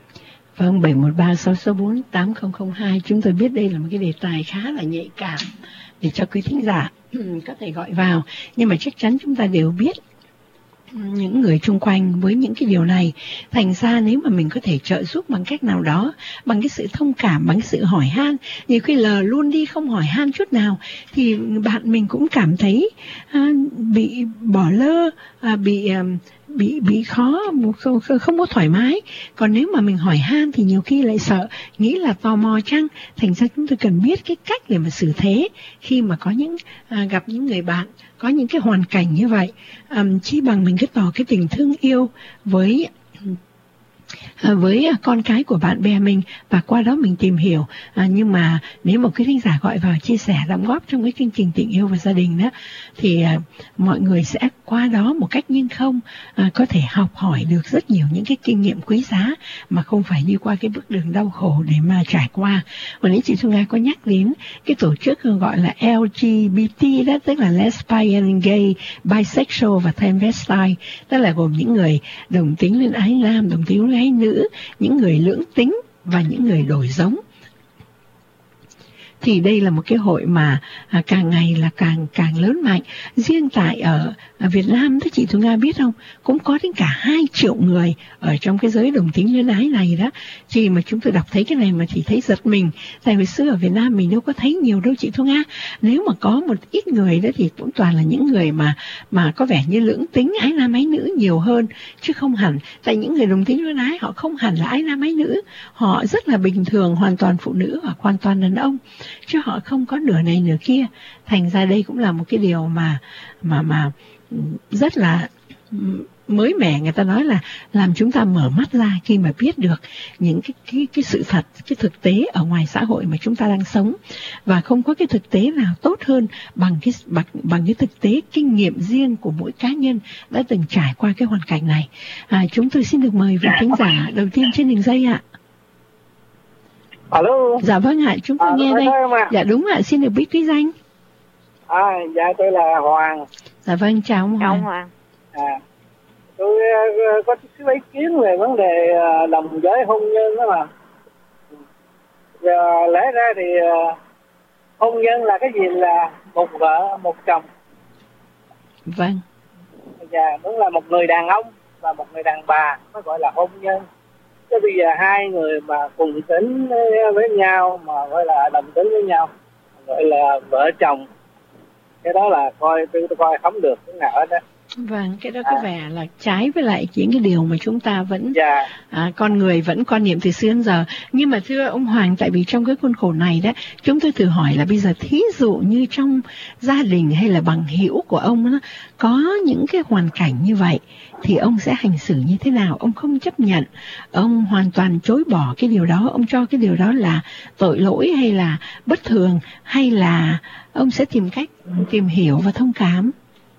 Vâng, bảy một ba sáu sáu bốn tám không không hai. Chúng tôi biết đây là một cái đề tài khá là nhạy cảm để cho quý thính giả có thể gọi vào, nhưng mà chắc chắn chúng ta đều biết những người chung quanh với những cái điều này. Thành ra nếu mà mình có thể trợ giúp bằng cách nào đó, bằng cái sự thông cảm, bằng cái sự hỏi han, nhiều khi lờ luôn đi không hỏi han chút nào, thì bạn mình cũng cảm thấy à, bị bỏ lơ, à, bị à, bị bị khó, không, không có thoải mái. Còn nếu mà mình hỏi han thì nhiều khi lại sợ, nghĩ là tò mò chăng. Thành ra chúng tôi cần biết cái cách để mà xử thế khi mà có những à, gặp những người bạn có những cái hoàn cảnh như vậy. À, chỉ bằng mình cứ tỏ cái tình thương yêu với À, với con cái của bạn bè mình, và qua đó mình tìm hiểu. À, nhưng mà nếu một cái thính giả gọi vào chia sẻ đóng góp trong cái chương trình tình yêu và gia đình đó, thì à, mọi người sẽ qua đó một cách nhưng không à, có thể học hỏi được rất nhiều những cái kinh nghiệm quý giá mà không phải đi qua cái bước đường đau khổ để mà trải qua. Và nếu chị Thu Nga có nhắc đến cái tổ chức gọi là L G B T đó, tức là Lesbian, Gay, Bisexual và Transvestite, tức là gồm những người đồng tính lên ái nam, đồng tính lên ái nữ, những người lưỡng tính và những người đổi giống. Thì đây là một cái hội mà à, càng ngày là càng càng lớn mạnh. Riêng tại ở, ở Việt Nam, thì chị Thu Nga biết không, cũng có đến cả hai triệu người ở trong cái giới đồng tính luyến ái này đó. Khi mà chúng tôi đọc thấy cái này mà chỉ thấy giật mình. Tại hồi xưa ở Việt Nam mình đâu có thấy nhiều đâu chị Thu Nga. Nếu mà có một ít người đó thì cũng toàn là những người mà mà có vẻ như lưỡng tính ái nam ái nữ nhiều hơn, chứ không hẳn. Tại những người đồng tính luyến ái họ không hẳn là ái nam ái nữ, họ rất là bình thường, hoàn toàn phụ nữ hoặc hoàn toàn đàn ông, chứ họ không có nửa này nửa kia. Thành ra đây cũng là một cái điều mà mà mà rất là mới mẻ. Người ta nói là làm chúng ta mở mắt ra khi mà biết được những cái cái cái sự thật, cái thực tế ở ngoài xã hội mà chúng ta đang sống. Và không có cái thực tế nào tốt hơn bằng cái bằng, bằng cái thực tế kinh nghiệm riêng của mỗi cá nhân đã từng trải qua cái hoàn cảnh này. À, chúng tôi xin được mời vị khán giả đầu tiên trên đường dây ạ. Alo. Dạ vâng ạ, chúng tôi à, nghe đây. Dạ đúng ạ, xin được biết quý danh. À, dạ tôi là Hoàng. Dạ vâng, chào ông Hoàng. Hoàng. À, tôi uh, có chút ý kiến về vấn đề uh, đồng giới hôn nhân đó mà. Giờ lẽ ra thì uh, hôn nhân là cái gì, là một vợ một chồng. Vâng. Dạ, đúng là một người đàn ông và một người đàn bà mới gọi là hôn nhân. Chứ bây giờ hai người mà cùng tính với nhau mà gọi là đồng tính với nhau gọi là vợ chồng, cái đó là coi tôi, tôi coi không được cái nào hết đó. Vâng, cái đó có à. vẻ là trái với lại những cái điều mà chúng ta vẫn dạ. à, con người vẫn quan niệm từ xưa đến giờ. Nhưng mà thưa ông Hoàng, tại vì trong cái khuôn khổ này đó, chúng tôi thử hỏi là bây giờ thí dụ như trong gia đình hay là bằng hữu của ông đó, có những cái hoàn cảnh như vậy thì ông sẽ hành xử như thế nào? Ông không chấp nhận, ông hoàn toàn chối bỏ cái điều đó, ông cho cái điều đó là tội lỗi hay là bất thường, hay là ông sẽ tìm cách tìm hiểu và thông cảm?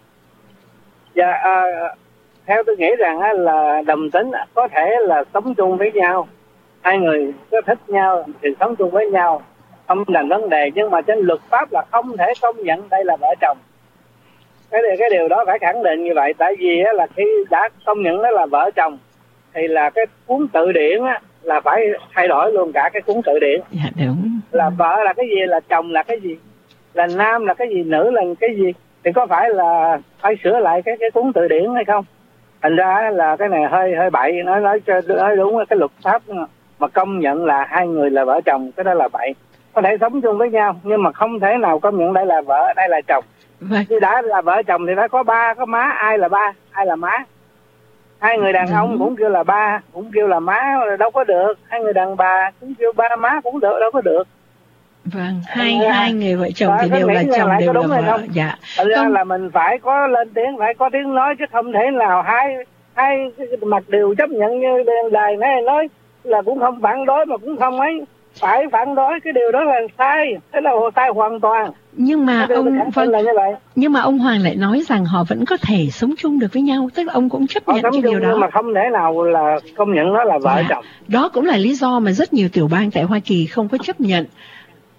Dạ, à, theo tôi nghĩ rằng á, là đồng tính có thể là sống chung với nhau, hai người có thích nhau thì sống chung với nhau, không thành vấn đề. Nhưng mà trên luật pháp là không thể công nhận đây là vợ chồng. Cái điều, cái điều đó phải khẳng định như vậy. Tại vì á, là khi đã công nhận đó là vợ chồng thì là cái cuốn tự điển á, là phải thay đổi luôn cả cái cuốn tự điển. Dạ đúng. Là vợ là cái gì, là chồng là cái gì, là nam là cái gì, nữ là cái gì, thì có phải là phải sửa lại cái cái cuốn từ điển hay không? Thành ra là cái này hơi hơi bậy, nói nói cho nói đúng cái luật pháp mà công nhận là hai người là vợ chồng, cái đó là bậy. Có thể sống chung với nhau nhưng mà không thể nào công nhận đây là vợ, đây là chồng. Vâng. Khi đã là vợ chồng thì đã có ba, có má, ai là ba, ai là má. Hai người đàn ông cũng kêu là ba, cũng kêu là má, đâu có được. Hai người đàn bà cũng kêu ba má cũng được, đâu có được. Vâng, hai à, hai người vợ chồng thì đều là chồng, đều là vợ. Không? Dạ. Thật ra là mình phải có lên tiếng, phải có tiếng nói, chứ không thể nào hai hai mặt đều chấp nhận như đài này nói là cũng không phản đối mà cũng không ấy. Phải phản đối, cái điều đó là sai, thế là sai hoàn toàn. Nhưng mà ông vâng, là như vậy. Nhưng mà ông Hoàng lại nói rằng họ vẫn có thể sống chung được với nhau, tức là ông cũng chấp họ nhận cái điều đó. Nhưng mà không thể nào là công nhận nó là vợ dạ. chồng. Đó cũng là lý do mà rất nhiều tiểu bang tại Hoa Kỳ không có chấp nhận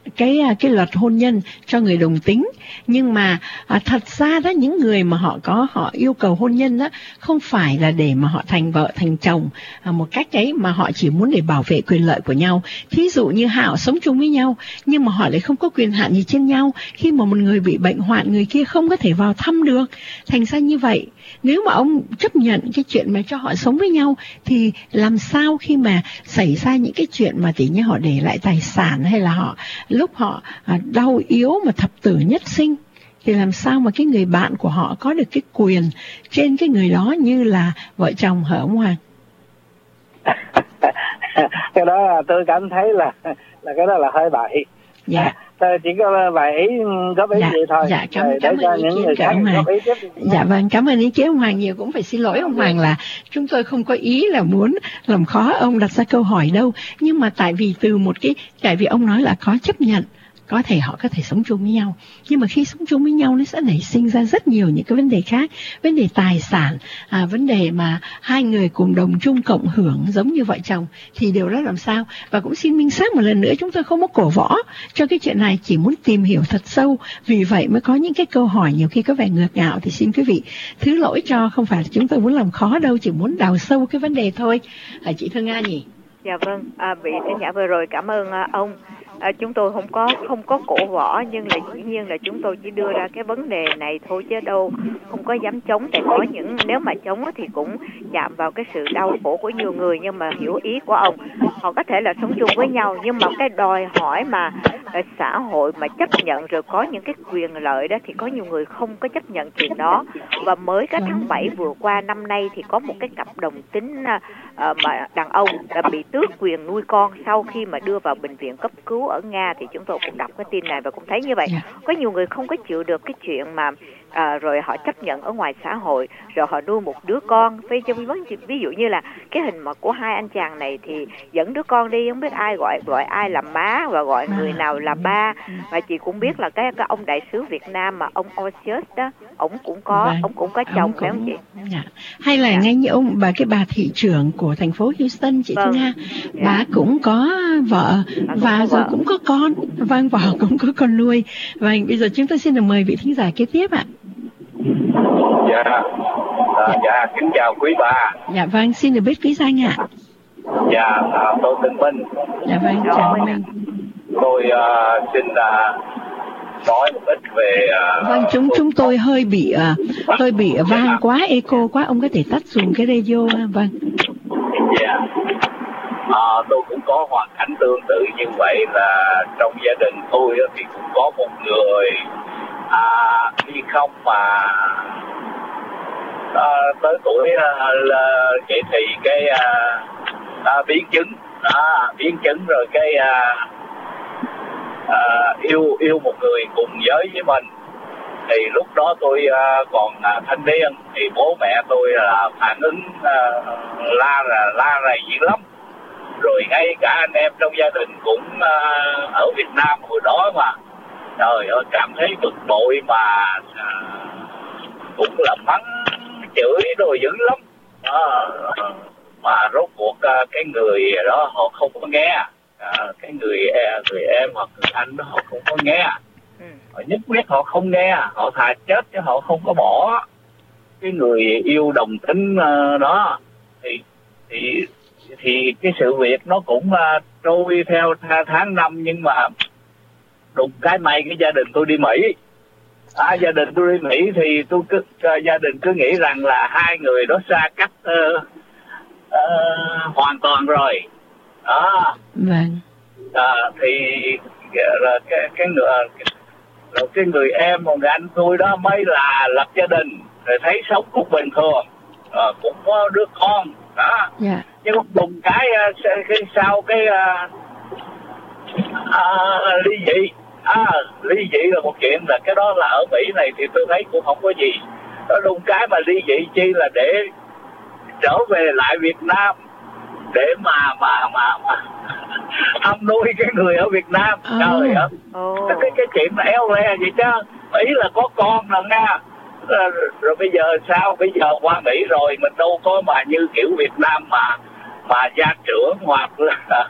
cái cái luật hôn nhân cho người đồng tính, nhưng mà à, thật ra đó, những người mà họ có họ yêu cầu hôn nhân đó không phải là để mà họ thành vợ thành chồng à, một cách ấy, mà họ chỉ muốn để bảo vệ quyền lợi của nhau. Thí dụ như Hảo sống chung với nhau nhưng mà họ lại không có quyền hạn gì trên nhau. Khi mà một người bị bệnh hoạn, người kia không có thể vào thăm được. Thành ra như vậy, nếu mà ông chấp nhận cái chuyện mà cho họ sống với nhau thì làm sao khi mà xảy ra những cái chuyện mà tỉ như họ để lại tài sản, hay là họ lúc họ à, đau yếu mà thập tử nhất sinh, thì làm sao mà cái người bạn của họ có được cái quyền trên cái người đó như là vợ chồng hả ông Hoàng? Cái đó là tôi cảm thấy là là cái đó là hơi bậy. Dạ. Tôi chỉ có vài ý góp ý dạ, vậy thôi. Dạ, cảm, cảm ơn ý kiến của ông Hoàng. Dạ vâng, cảm ơn ý kiến ông Hoàng nhiều. Cũng phải xin lỗi ông Hoàng là chúng tôi không có ý là muốn làm khó ông đặt ra câu hỏi đâu. Nhưng mà tại vì từ một cái, tại vì ông nói là có chấp nhận, có thể họ có thể sống chung với nhau, nhưng mà khi sống chung với nhau nó sẽ nảy sinh ra rất nhiều những cái vấn đề khác, vấn đề tài sản, à, vấn đề mà hai người cùng đồng chung cộng hưởng giống như vợ chồng, thì điều đó làm sao. Và cũng xin minh xác một lần nữa, chúng tôi không có cổ võ cho cái chuyện này, chỉ muốn tìm hiểu thật sâu, vì vậy mới có những cái câu hỏi nhiều khi có vẻ ngược ngạo, thì xin quý vị thứ lỗi cho, không phải là chúng tôi muốn làm khó đâu, chỉ muốn đào sâu cái vấn đề thôi. À, chị Thương Nga nhỉ? Dạ vâng, à, vị thính giả vừa rồi cảm ơn à, ông. À, chúng tôi không có không có cổ võ, nhưng là dĩ nhiên là chúng tôi chỉ đưa ra cái vấn đề này thôi, chứ đâu không có dám chống. Tại có những, nếu mà chống thì cũng chạm vào cái sự đau khổ của nhiều người. Nhưng mà hiểu ý của ông, họ có thể là sống chung với nhau, nhưng mà cái đòi hỏi mà à, xã hội mà chấp nhận rồi có những cái quyền lợi đó, thì có nhiều người không có chấp nhận chuyện đó. Và mới cái tháng bảy vừa qua năm nay thì có một cái cặp đồng tính à, à, mà đàn ông đã bị tước quyền nuôi con sau khi mà đưa vào bệnh viện cấp cứu ở Nga. Thì chúng tôi cũng đọc cái tin này và cũng thấy như vậy. Có nhiều người không có chịu được cái chuyện mà à, rồi họ chấp nhận ở ngoài xã hội, rồi họ nuôi một đứa con. Ví, ví dụ như là cái hình mà của hai anh chàng này thì dẫn đứa con đi, không biết ai gọi gọi ai là má và gọi người nào là ba. Và chị cũng biết là cái cái ông đại sứ Việt Nam mà ông Osius đó, ông cũng có vâng. ông cũng có chồng, phải không chị? Dạ. Hay là dạ. ngay như ông bà cái bà thị trưởng của thành phố Houston, chị vâng. Thương Nga, dạ. bà cũng có vợ bà và có rồi vợ. Cũng có con, vâng, và cũng có con nuôi. Và bây giờ chúng tôi xin được mời vị thính giả kế tiếp ạ. Dạ, à, dạ, kính chào quý bà. Dạ vâng, xin được biết quý danh ạ. Dạ, à, tôi tên Minh. Dạ vâng, chào Minh. Tôi uh, xin uh, nói một ít về. Uh, vâng, chúng chúng tôi hơi bị uh, hơi bị vang quá, echo quá, ông có thể tắt dùng cái radio. Vâng. Dạ. À, tôi cũng có hoàn cảnh tương tự như vậy, là trong gia đình tôi thì cũng có một người à, khi không mà à, tới tuổi à, là, vậy thì cái à, à, biến chứng à, biến chứng rồi cái à, à, yêu yêu một người cùng giới với mình. Thì lúc đó tôi à, còn à, thanh niên, thì bố mẹ tôi là phản ứng à, la là la rầy dữ lắm. Rồi ngay cả anh em trong gia đình cũng uh, ở Việt Nam hồi đó mà trời ơi, cảm thấy bực bội mà uh, cũng là mắng chửi rồi dữ lắm. Uh, mà rốt cuộc uh, cái người đó họ không có nghe, uh, cái người người em hoặc người anh đó họ không có nghe. Họ nhất quyết họ không nghe, họ thà chết chứ họ không có bỏ cái người yêu đồng tính uh, đó. Thì thì thì cái sự việc nó cũng uh, trôi theo tháng năm, nhưng mà đụng cái may cái gia đình tôi đi Mỹ. À, gia đình tôi đi Mỹ thì tôi cứ uh, gia đình cứ nghĩ rằng là hai người đó xa cách uh, uh, hoàn toàn rồi. Đó. Vâng. À, thì là cái cái người cái, cái người em một người anh tôi đó mới là lập gia đình, rồi thấy sống cũng bình thường, uh, cũng có đứa con đó. Yeah. Nhưng mà đùng cái, cái sau cái uh, uh, ly dị. À, ly dị là một chuyện, là cái đó là ở Mỹ này thì tôi thấy cũng không có gì. Nó đùng cái mà ly dị chi là để trở về lại Việt Nam để mà mà mà, mà thăm nuôi cái người ở Việt Nam. Oh. Trời ơi, oh. cái cái chuyện là eo le vậy chứ. Mỹ là có con rồi nha. Rồi, rồi bây giờ sao? Bây giờ qua Mỹ rồi mình đâu có mà như kiểu Việt Nam mà mà gia trưởng hoặc là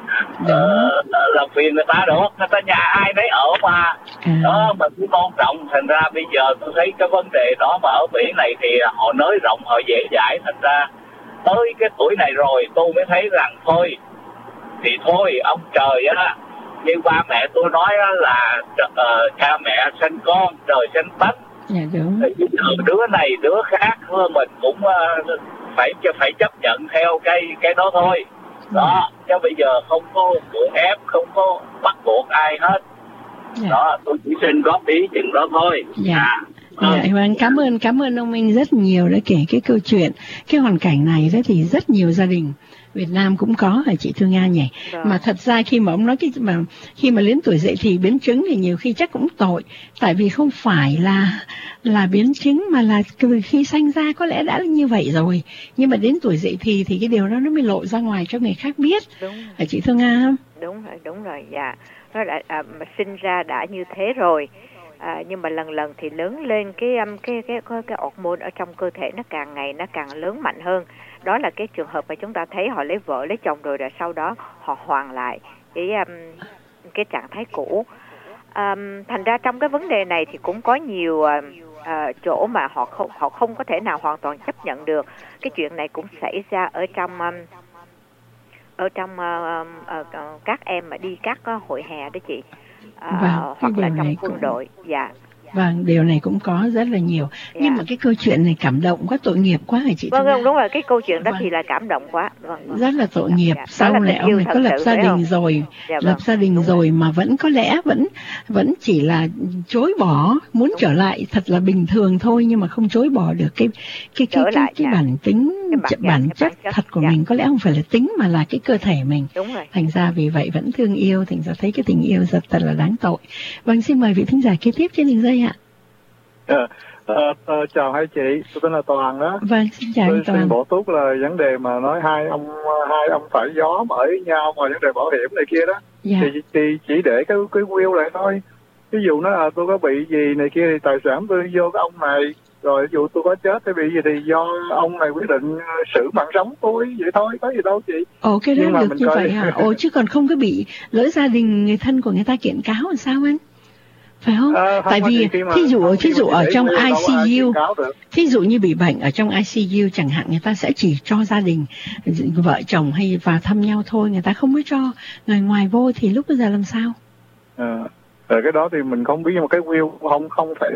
uh, làm phiền người ta được, người ta nhà ai đấy ở mà. À. Đó mình cũng tôn trọng. Thành ra bây giờ tôi thấy cái vấn đề đó mà ở Mỹ này thì họ nới rộng, họ dễ dãi. Thành ra tới cái tuổi này rồi tôi mới thấy rằng thôi thì thôi ông trời á, như ba mẹ tôi nói là uh, cha mẹ sinh con trời sinh tánh. Dạ đúng. Đứa này đứa khác mình cũng uh, phải phải chấp nhận theo cái cái đó thôi. Đó, chứ bây giờ không có cưỡng ép, không có bắt buộc ai hết. Dạ. Đó, tôi chỉ xin góp ý chừng đó thôi. Dạ. À. Dạ, vâng, cảm ơn cảm ơn ông Minh rất nhiều đã kể cái câu chuyện, cái hoàn cảnh này đó thì rất nhiều gia đình Việt Nam cũng có hả chị Thương Nga nhỉ? Rồi. Mà thật ra khi mà ông nói cái mà khi mà đến tuổi dậy thì biến chứng thì nhiều khi chắc cũng tội, tại vì không phải là là biến chứng mà là khi sanh ra có lẽ đã như vậy rồi, nhưng mà đến tuổi dậy thì thì cái điều đó nó mới lộ ra ngoài cho người khác biết. Đúng. Hả chị Thương Nga không? Đúng rồi, đúng rồi, dạ. Nó đã à, mà sinh ra đã như thế rồi. À, nhưng mà lần lần thì lớn lên cái um, cái cái cái cái hormone ở trong cơ thể nó càng ngày nó càng lớn mạnh hơn. Đó là cái trường hợp mà chúng ta thấy họ lấy vợ lấy chồng rồi, rồi sau đó họ hoàn lại cái um, cái trạng thái cũ. Um, thành ra trong cái vấn đề này thì cũng có nhiều uh, uh, chỗ mà họ không họ không có thể nào hoàn toàn chấp nhận được. Cái chuyện này cũng xảy ra ở trong um, ở trong uh, uh, uh, các em mà đi các uh, hội hè đó chị. À, vâng, hoặc là trong quân cũng... đội. Dạ. Vâng, điều này cũng có rất là nhiều. Dạ. Nhưng mà cái câu chuyện này cảm động quá, tội nghiệp quá hả chị? Vâng, vâng, đúng rồi, cái câu chuyện đó vâng. thì là cảm động quá. Vâng, vâng. Rất là tội nghiệp. Dạ. Sau này ông này có lập gia đình rồi, dạ, vâng. lập gia đình đúng rồi mà vẫn có lẽ vẫn vẫn chỉ là chối bỏ, muốn đúng. trở lại thật là bình thường thôi, nhưng mà không chối bỏ được cái cái cái cái, cái, cái bản tính, cái bản, ch- bản chất, chất thật của dạ. mình. Có lẽ không phải là tính mà là cái cơ thể mình. Đúng rồi. Thành ra vì vậy vẫn thương yêu, thành ra thấy cái tình yêu rất thật là đáng tội. Vâng, xin mời vị thính giả kế tiếp trên đường dây ạ. À, à, à, chào hai chị, tôi tên là Toàn đó. Vâng, xin chào tôi Toàn. Xin bổ túc là vấn đề mà nói hai ông hai ông phải gió mà ở với nhau mà vấn đề bảo hiểm này kia đó. Dạ. Thì, thì chỉ để cái cái will lại thôi. Ví dụ nó là tôi có bị gì này kia thì tài sản tôi vô cái ông này, rồi ví dụ tôi có chết hay bị gì thì do ông này quyết định xử mạng sống tôi, vậy thôi, có gì đâu chị. Ồ, cái đó được như coi... vậy hả? Ồ, chứ còn không có bị lỡ gia đình người thân của người ta kiện cáo làm sao anh? Phải không? À, không? Tại vì thí dụ thí dụ ở trong i xê u, thí dụ như bị bệnh ở trong i xê u chẳng hạn, người ta sẽ chỉ cho gia đình vợ chồng hay vào thăm nhau thôi, người ta không có cho người ngoài vô, thì lúc bây giờ làm sao? À, cái đó thì mình không biết, nhưng mà cái will không không thể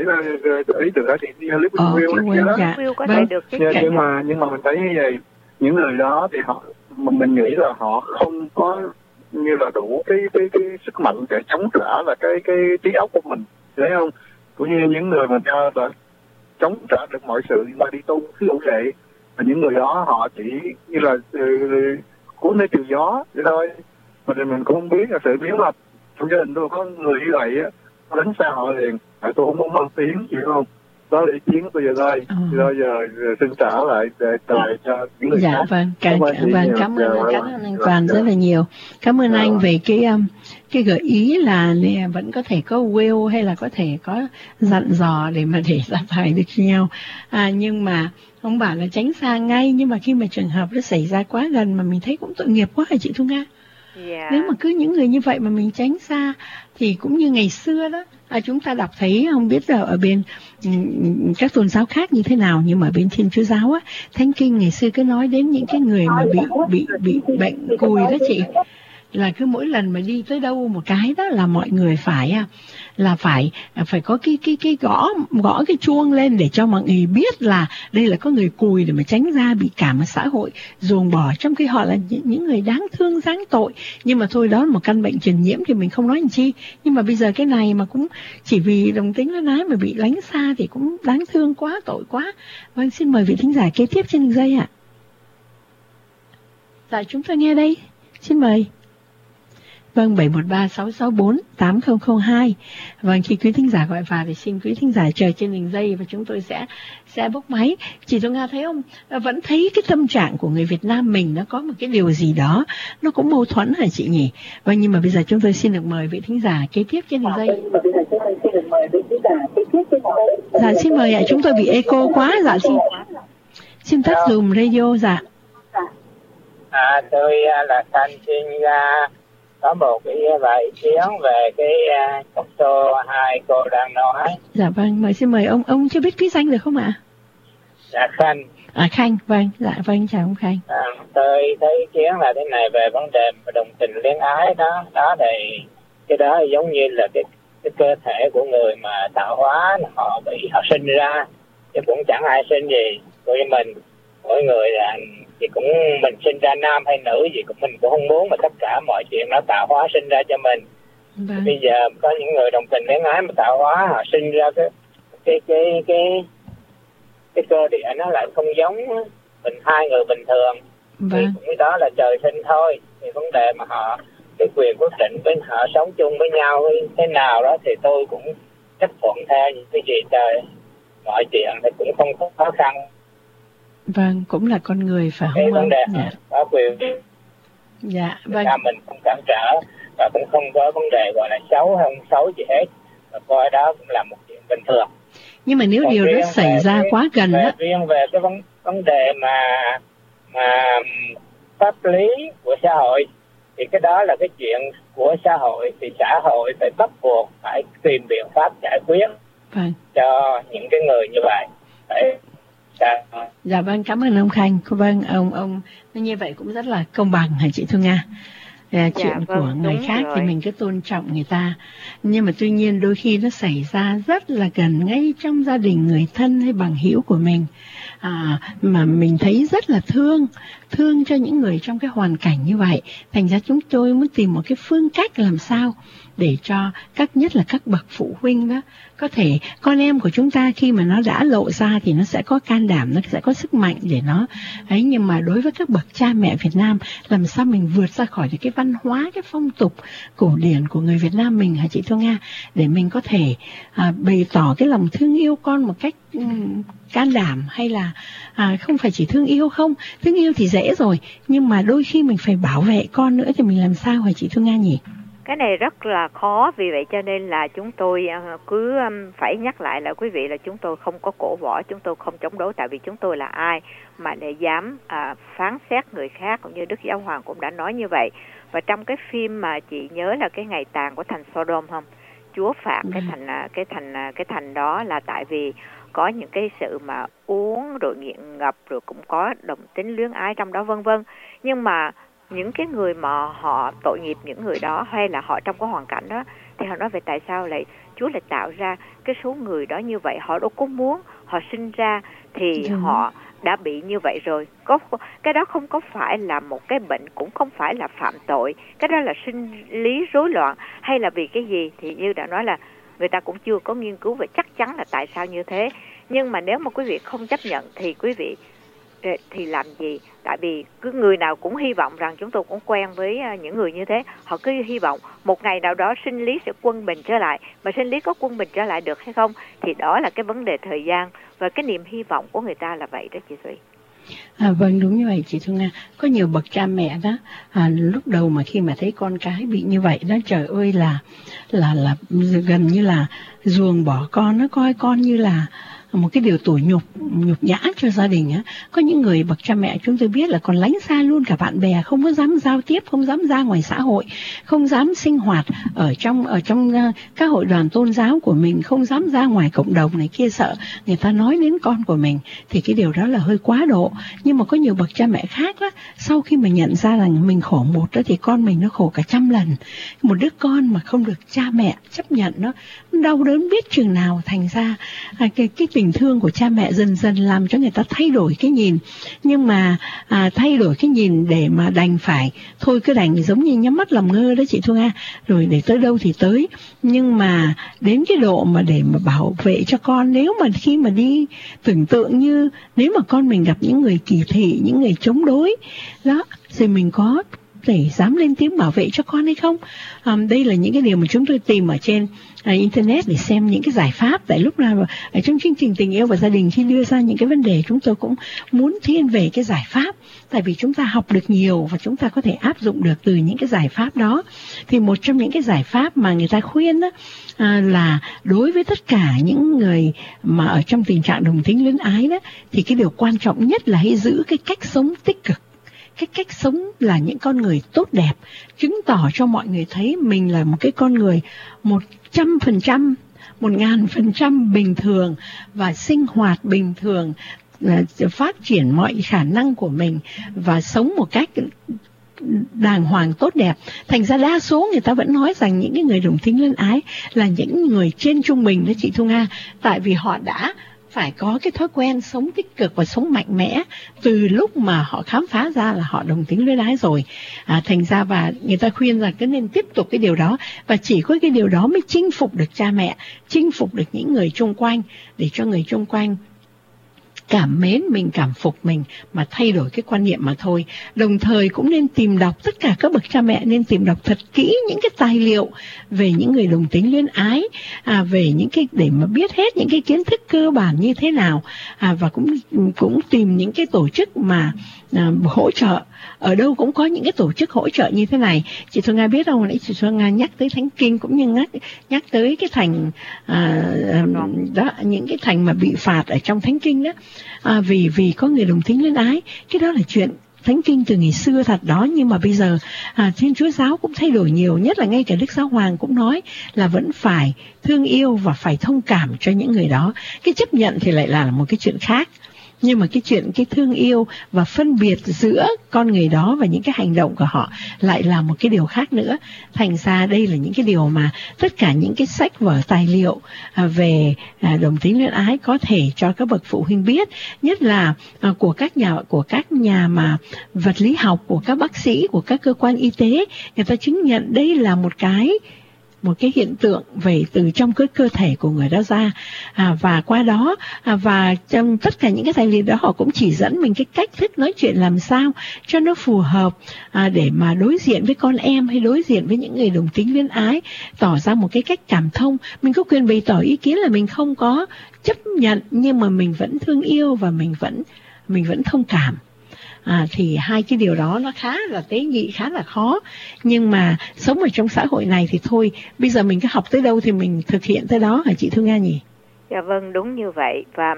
ý được đó thì clip ờ, will kia đó. Dạ. Will có thể được nhưng, nhưng mà nhưng mà mình thấy như vậy, những người đó thì họ mình nghĩ là họ không có như là đủ cái cái cái sức mạnh để chống trả là cái cái trí óc của mình, thấy không? Cũng như những người mà là chống trả được mọi sự mà đi tu, ví dụ vậy. Và những người đó họ chỉ như là uh, cuốn lấy chiều gió vậy thôi. Mà thì mình cũng không biết là sự biến mà trong gia đình tôi có người như vậy á, nó đánh xa họ liền. Tại tôi không muốn mang tiếng, hiểu không? Đó là ý kiến tôi giờ đây. Ừ. Bây giờ xin trả lại để lại cho những người dạ, khác. Vâng, cảm, vâng, vâng, cảm ơn dạ, cảm ơn anh Toàn rất là nhiều. Cảm ơn dạ. anh về cái um, cái gợi ý là vẫn có thể có will hay là có thể có dặn dò để mà để ra phải được nhau. À, nhưng mà ông bảo là tránh xa ngay, nhưng mà khi mà trường hợp nó xảy ra quá gần mà mình thấy cũng tội nghiệp quá hả chị Thu Nga? Yeah. Nếu mà cứ những người như vậy mà mình tránh xa thì cũng như ngày xưa đó, à, chúng ta đọc thấy, không biết là ở bên um, các tôn giáo khác như thế nào, nhưng mà bên Thiên Chúa giáo á, Thánh Kinh ngày xưa cứ nói đến những cái người mà bị bị bị bệnh cùi đó chị, là cứ mỗi lần mà đi tới đâu một cái đó là mọi người phải là phải phải có cái cái cái gõ gõ cái chuông lên để cho mọi người biết là đây là có người cùi, để mà tránh ra bị cả một xã hội dồn bỏ, trong khi họ là những người đáng thương đáng tội. Nhưng mà thôi, đó là một căn bệnh truyền nhiễm thì mình không nói làm chi. Nhưng mà bây giờ cái này mà cũng chỉ vì đồng tính lẫn ái mà bị lánh xa thì cũng đáng thương quá, tội quá. Vâng, xin mời vị thính giả kế tiếp trên đường dây ạ. Dạ, chúng ta nghe đây, xin mời. Vâng, bảy một ba sáu sáu bốn tám không không hai. Vâng, khi quý thính giả gọi vào thì xin quý thính giả chờ trên đường dây và chúng tôi sẽ sẽ bốc máy. Chị Thu Nga thấy không? Vẫn thấy cái tâm trạng của người Việt Nam mình nó có một cái điều gì đó nó cũng mâu thuẫn hả chị nhỉ? Vâng, nhưng mà bây giờ chúng tôi xin được mời vị thính giả kế tiếp trên đường dây. Dạ, xin mời ạ, chúng tôi bị echo quá. Dạ, xin xin tắt dùm radio. Dạ. À, tôi là Khanh xin uh, có một cái vài ý kiến về cái uh, câu số hai cô đang nói. Dạ vâng, mời xin mời ông. Ông chưa biết ký danh được không ạ? Dạ Khanh. À Khanh, vâng, dạ vâng, chào ông Khanh. À, tôi thấy ý kiến là thế này về vấn đề đồng tình luyến ái đó, đó thì cái đó giống như là cái cái cơ thể của người mà tạo hóa họ bị họ sinh ra, chứ cũng chẳng ai sinh gì của mình. Mỗi người là thì cũng mình sinh ra nam hay nữ gì cũng mình cũng không muốn, mà tất cả mọi chuyện nó tạo hóa sinh ra cho mình. Vâng. Bây giờ có những người đồng tình luyến ái mà tạo hóa họ sinh ra cái cái cái cái cái cơ địa nó lại không giống mình, hai người bình thường. Vâng. Thì cũng đó là trời sinh thôi. Thì vấn đề mà họ cái quyền quyết định với họ sống chung với nhau thế nào đó thì tôi cũng chấp thuận theo những cái gì trời. Mọi chuyện thì cũng không có khó khăn. Vâng, cũng là con người phải không? Cái vấn đề dạ. có quyền. Dạ, vâng. Mình không cản trở và cũng không có vấn đề gọi là xấu hay không xấu gì hết. Và coi đó cũng là một chuyện bình thường. Nhưng mà nếu còn điều đó xảy ra cái, quá gần về, á. Riêng về cái vấn, vấn đề mà mà pháp lý của xã hội thì cái đó là cái chuyện của xã hội, thì xã hội phải bắt buộc phải tìm biện pháp giải quyết vâng. cho những cái người như vậy. Đấy. Dạ. Dạ vâng, cảm ơn ông Khanh. Vâng, ông ông như vậy cũng rất là công bằng hả chị Thu Nga? À, chuyện dạ, vâng, của người khác rồi. Thì mình cứ tôn trọng người ta, nhưng mà tuy nhiên đôi khi nó xảy ra rất là gần ngay trong gia đình, người thân hay bằng hữu của mình, à, mà mình thấy rất là thương thương cho những người trong cái hoàn cảnh như vậy. Thành ra chúng tôi muốn tìm một cái phương cách làm sao để cho các nhất là các bậc phụ huynh đó có thể, con em của chúng ta khi mà nó đã lộ ra thì nó sẽ có can đảm, nó sẽ có sức mạnh để nó ấy. Nhưng mà đối với các bậc cha mẹ Việt Nam, làm sao mình vượt ra khỏi cái văn hóa, cái phong tục cổ điển của người Việt Nam mình hả chị Thu Nga, để mình có thể à, bày tỏ cái lòng thương yêu con một cách um, can đảm, hay là à, không phải chỉ thương yêu không, thương yêu thì dễ rồi, nhưng mà đôi khi mình phải bảo vệ con nữa thì mình làm sao hả chị Thu Nga nhỉ? Cái này rất là khó, vì vậy cho nên là chúng tôi cứ phải nhắc lại là quý vị là chúng tôi không có cổ võ, chúng tôi không chống đối, tại vì chúng tôi là ai mà để dám à, phán xét người khác, cũng như Đức Giáo Hoàng cũng đã nói như vậy. Và trong cái phim mà chị nhớ là cái ngày tàn của thành Sodom không? Chúa phạt cái thành cái thành cái thành đó là tại vì có những cái sự mà uống rồi nghiện ngập, rồi cũng có đồng tính luyến ái trong đó vân vân. Nhưng mà những cái người mà họ tội nghiệp, những người đó hay là họ trong cái hoàn cảnh đó, thì họ nói về tại sao lại Chúa lại tạo ra cái số người đó như vậy. Họ đâu có muốn, họ sinh ra thì ừ. họ đã bị như vậy rồi. Có cái đó không có phải là một cái bệnh, cũng không phải là phạm tội, cái đó là sinh lý rối loạn hay là vì cái gì thì như đã nói là người ta cũng chưa có nghiên cứu về chắc chắn là tại sao như thế. Nhưng mà nếu mà quý vị không chấp nhận thì quý vị thì làm gì? Tại vì cứ người nào cũng hy vọng rằng, chúng tôi cũng quen với những người như thế, họ cứ hy vọng một ngày nào đó sinh lý sẽ quân bình trở lại. Mà sinh lý có quân bình trở lại được hay không thì đó là cái vấn đề thời gian, và cái niềm hy vọng của người ta là vậy đó chị Thủy. À, vâng, đúng như vậy chị Thu Nga. Có nhiều bậc cha mẹ đó à, lúc đầu mà khi mà thấy con cái bị như vậy đó, trời ơi là là là gần như là ruồng bỏ con, nó coi con như là một cái điều tủi nhục, nhục nhã cho gia đình á. Có những người bậc cha mẹ chúng tôi biết là còn lánh xa luôn cả bạn bè, không có dám giao tiếp, không dám ra ngoài xã hội, không dám sinh hoạt ở trong ở trong uh, các hội đoàn tôn giáo của mình, không dám ra ngoài cộng đồng này kia, sợ người ta nói đến con của mình, thì cái điều đó là hơi quá độ. Nhưng mà có nhiều bậc cha mẹ khác đó, sau khi mà nhận ra rằng mình khổ một đó thì con mình nó khổ cả trăm lần. Một đứa con mà không được cha mẹ chấp nhận nó đau đớn biết chừng nào. Thành ra à, cái cái tình thương của cha mẹ dần dần làm cho người ta thay đổi cái nhìn. Nhưng mà à, thay đổi cái nhìn để mà đành phải thôi, cứ đành giống như nhắm mắt làm ngơ đó chị Thu Nga, rồi để tới đâu thì tới. Nhưng mà đến cái độ mà để mà bảo vệ cho con, nếu mà khi mà đi tưởng tượng như nếu mà con mình gặp những người kỳ thị, những người chống đối đó, thì mình có để dám lên tiếng bảo vệ cho con hay không? À, đây là những cái điều mà chúng tôi tìm ở trên à, internet để xem những cái giải pháp. Tại lúc nào ở trong chương trình Tình Yêu và Gia Đình, khi đưa ra những cái vấn đề, chúng tôi cũng muốn thiên về cái giải pháp, tại vì chúng ta học được nhiều và chúng ta có thể áp dụng được từ những cái giải pháp đó. Thì một trong những cái giải pháp mà người ta khuyên đó, à, là đối với tất cả những người mà ở trong tình trạng đồng tính luyến ái đó, thì cái điều quan trọng nhất là hãy giữ cái cách sống tích cực, cái cách sống là những con người tốt đẹp, chứng tỏ cho mọi người thấy mình là một cái con người một trăm phần trăm, một ngàn phần trăm bình thường và sinh hoạt bình thường, phát triển mọi khả năng của mình và sống một cách đàng hoàng tốt đẹp. Thành ra đa số người ta vẫn nói rằng những cái người đồng tính luyến ái là những người trên trung bình đó chị Thu Nga, tại vì họ đã phải có cái thói quen sống tích cực và sống mạnh mẽ từ lúc mà họ khám phá ra là họ đồng tính luyến ái rồi. À, thành ra và người ta khuyên rằng cứ nên tiếp tục cái điều đó, và chỉ có cái điều đó mới chinh phục được cha mẹ, chinh phục được những người chung quanh, để cho người chung quanh cảm mến mình, cảm phục mình mà thay đổi cái quan niệm mà thôi. Đồng thời cũng nên tìm đọc, tất cả các bậc cha mẹ nên tìm đọc thật kỹ những cái tài liệu về những người đồng tính luyến ái, à, về những cái để mà biết hết những cái kiến thức cơ bản như thế nào, à, và cũng cũng tìm những cái tổ chức mà à, hỗ trợ. Ở đâu cũng có những cái tổ chức hỗ trợ như thế này. Chị Thu Nga biết không, nãy chị Thu Nga nhắc tới Thánh Kinh cũng như nhắc, nhắc tới cái thành à, đó, những cái thành mà bị phạt ở trong Thánh Kinh đó, à, vì vì có người đồng tính luyến ái. Cái đó là chuyện Thánh Kinh từ ngày xưa thật đó, nhưng mà bây giờ à, Thiên Chúa Giáo cũng thay đổi nhiều, nhất là ngay cả Đức Giáo Hoàng cũng nói là vẫn phải thương yêu và phải thông cảm cho những người đó. Cái chấp nhận thì lại là một cái chuyện khác, nhưng mà cái chuyện cái thương yêu và phân biệt giữa con người đó và những cái hành động của họ lại là một cái điều khác nữa. Thành ra đây là những cái điều mà tất cả những cái sách vở tài liệu về đồng tính luyến ái có thể cho các bậc phụ huynh biết, nhất là của các nhà của các nhà mà vật lý học, của các bác sĩ, của các cơ quan y tế, người ta chứng nhận đây là một cái một cái hiện tượng về từ trong cái cơ thể của người đó ra, à, và qua đó à, và trong tất cả những cái tài liệu đó họ cũng chỉ dẫn mình cái cách thức nói chuyện làm sao cho nó phù hợp, à, để mà đối diện với con em hay đối diện với những người đồng tính luyến ái, tỏ ra một cái cách cảm thông. Mình có quyền bày tỏ ý kiến là mình không có chấp nhận, nhưng mà mình vẫn thương yêu và mình vẫn mình vẫn thông cảm. À, thì hai cái điều đó nó khá là tế nhị, khá là khó, nhưng mà sống ở trong xã hội này thì thôi, bây giờ mình cứ học tới đâu thì mình thực hiện tới đó, hả chị Thu Nga nhỉ? Dạ vâng, đúng như vậy. Và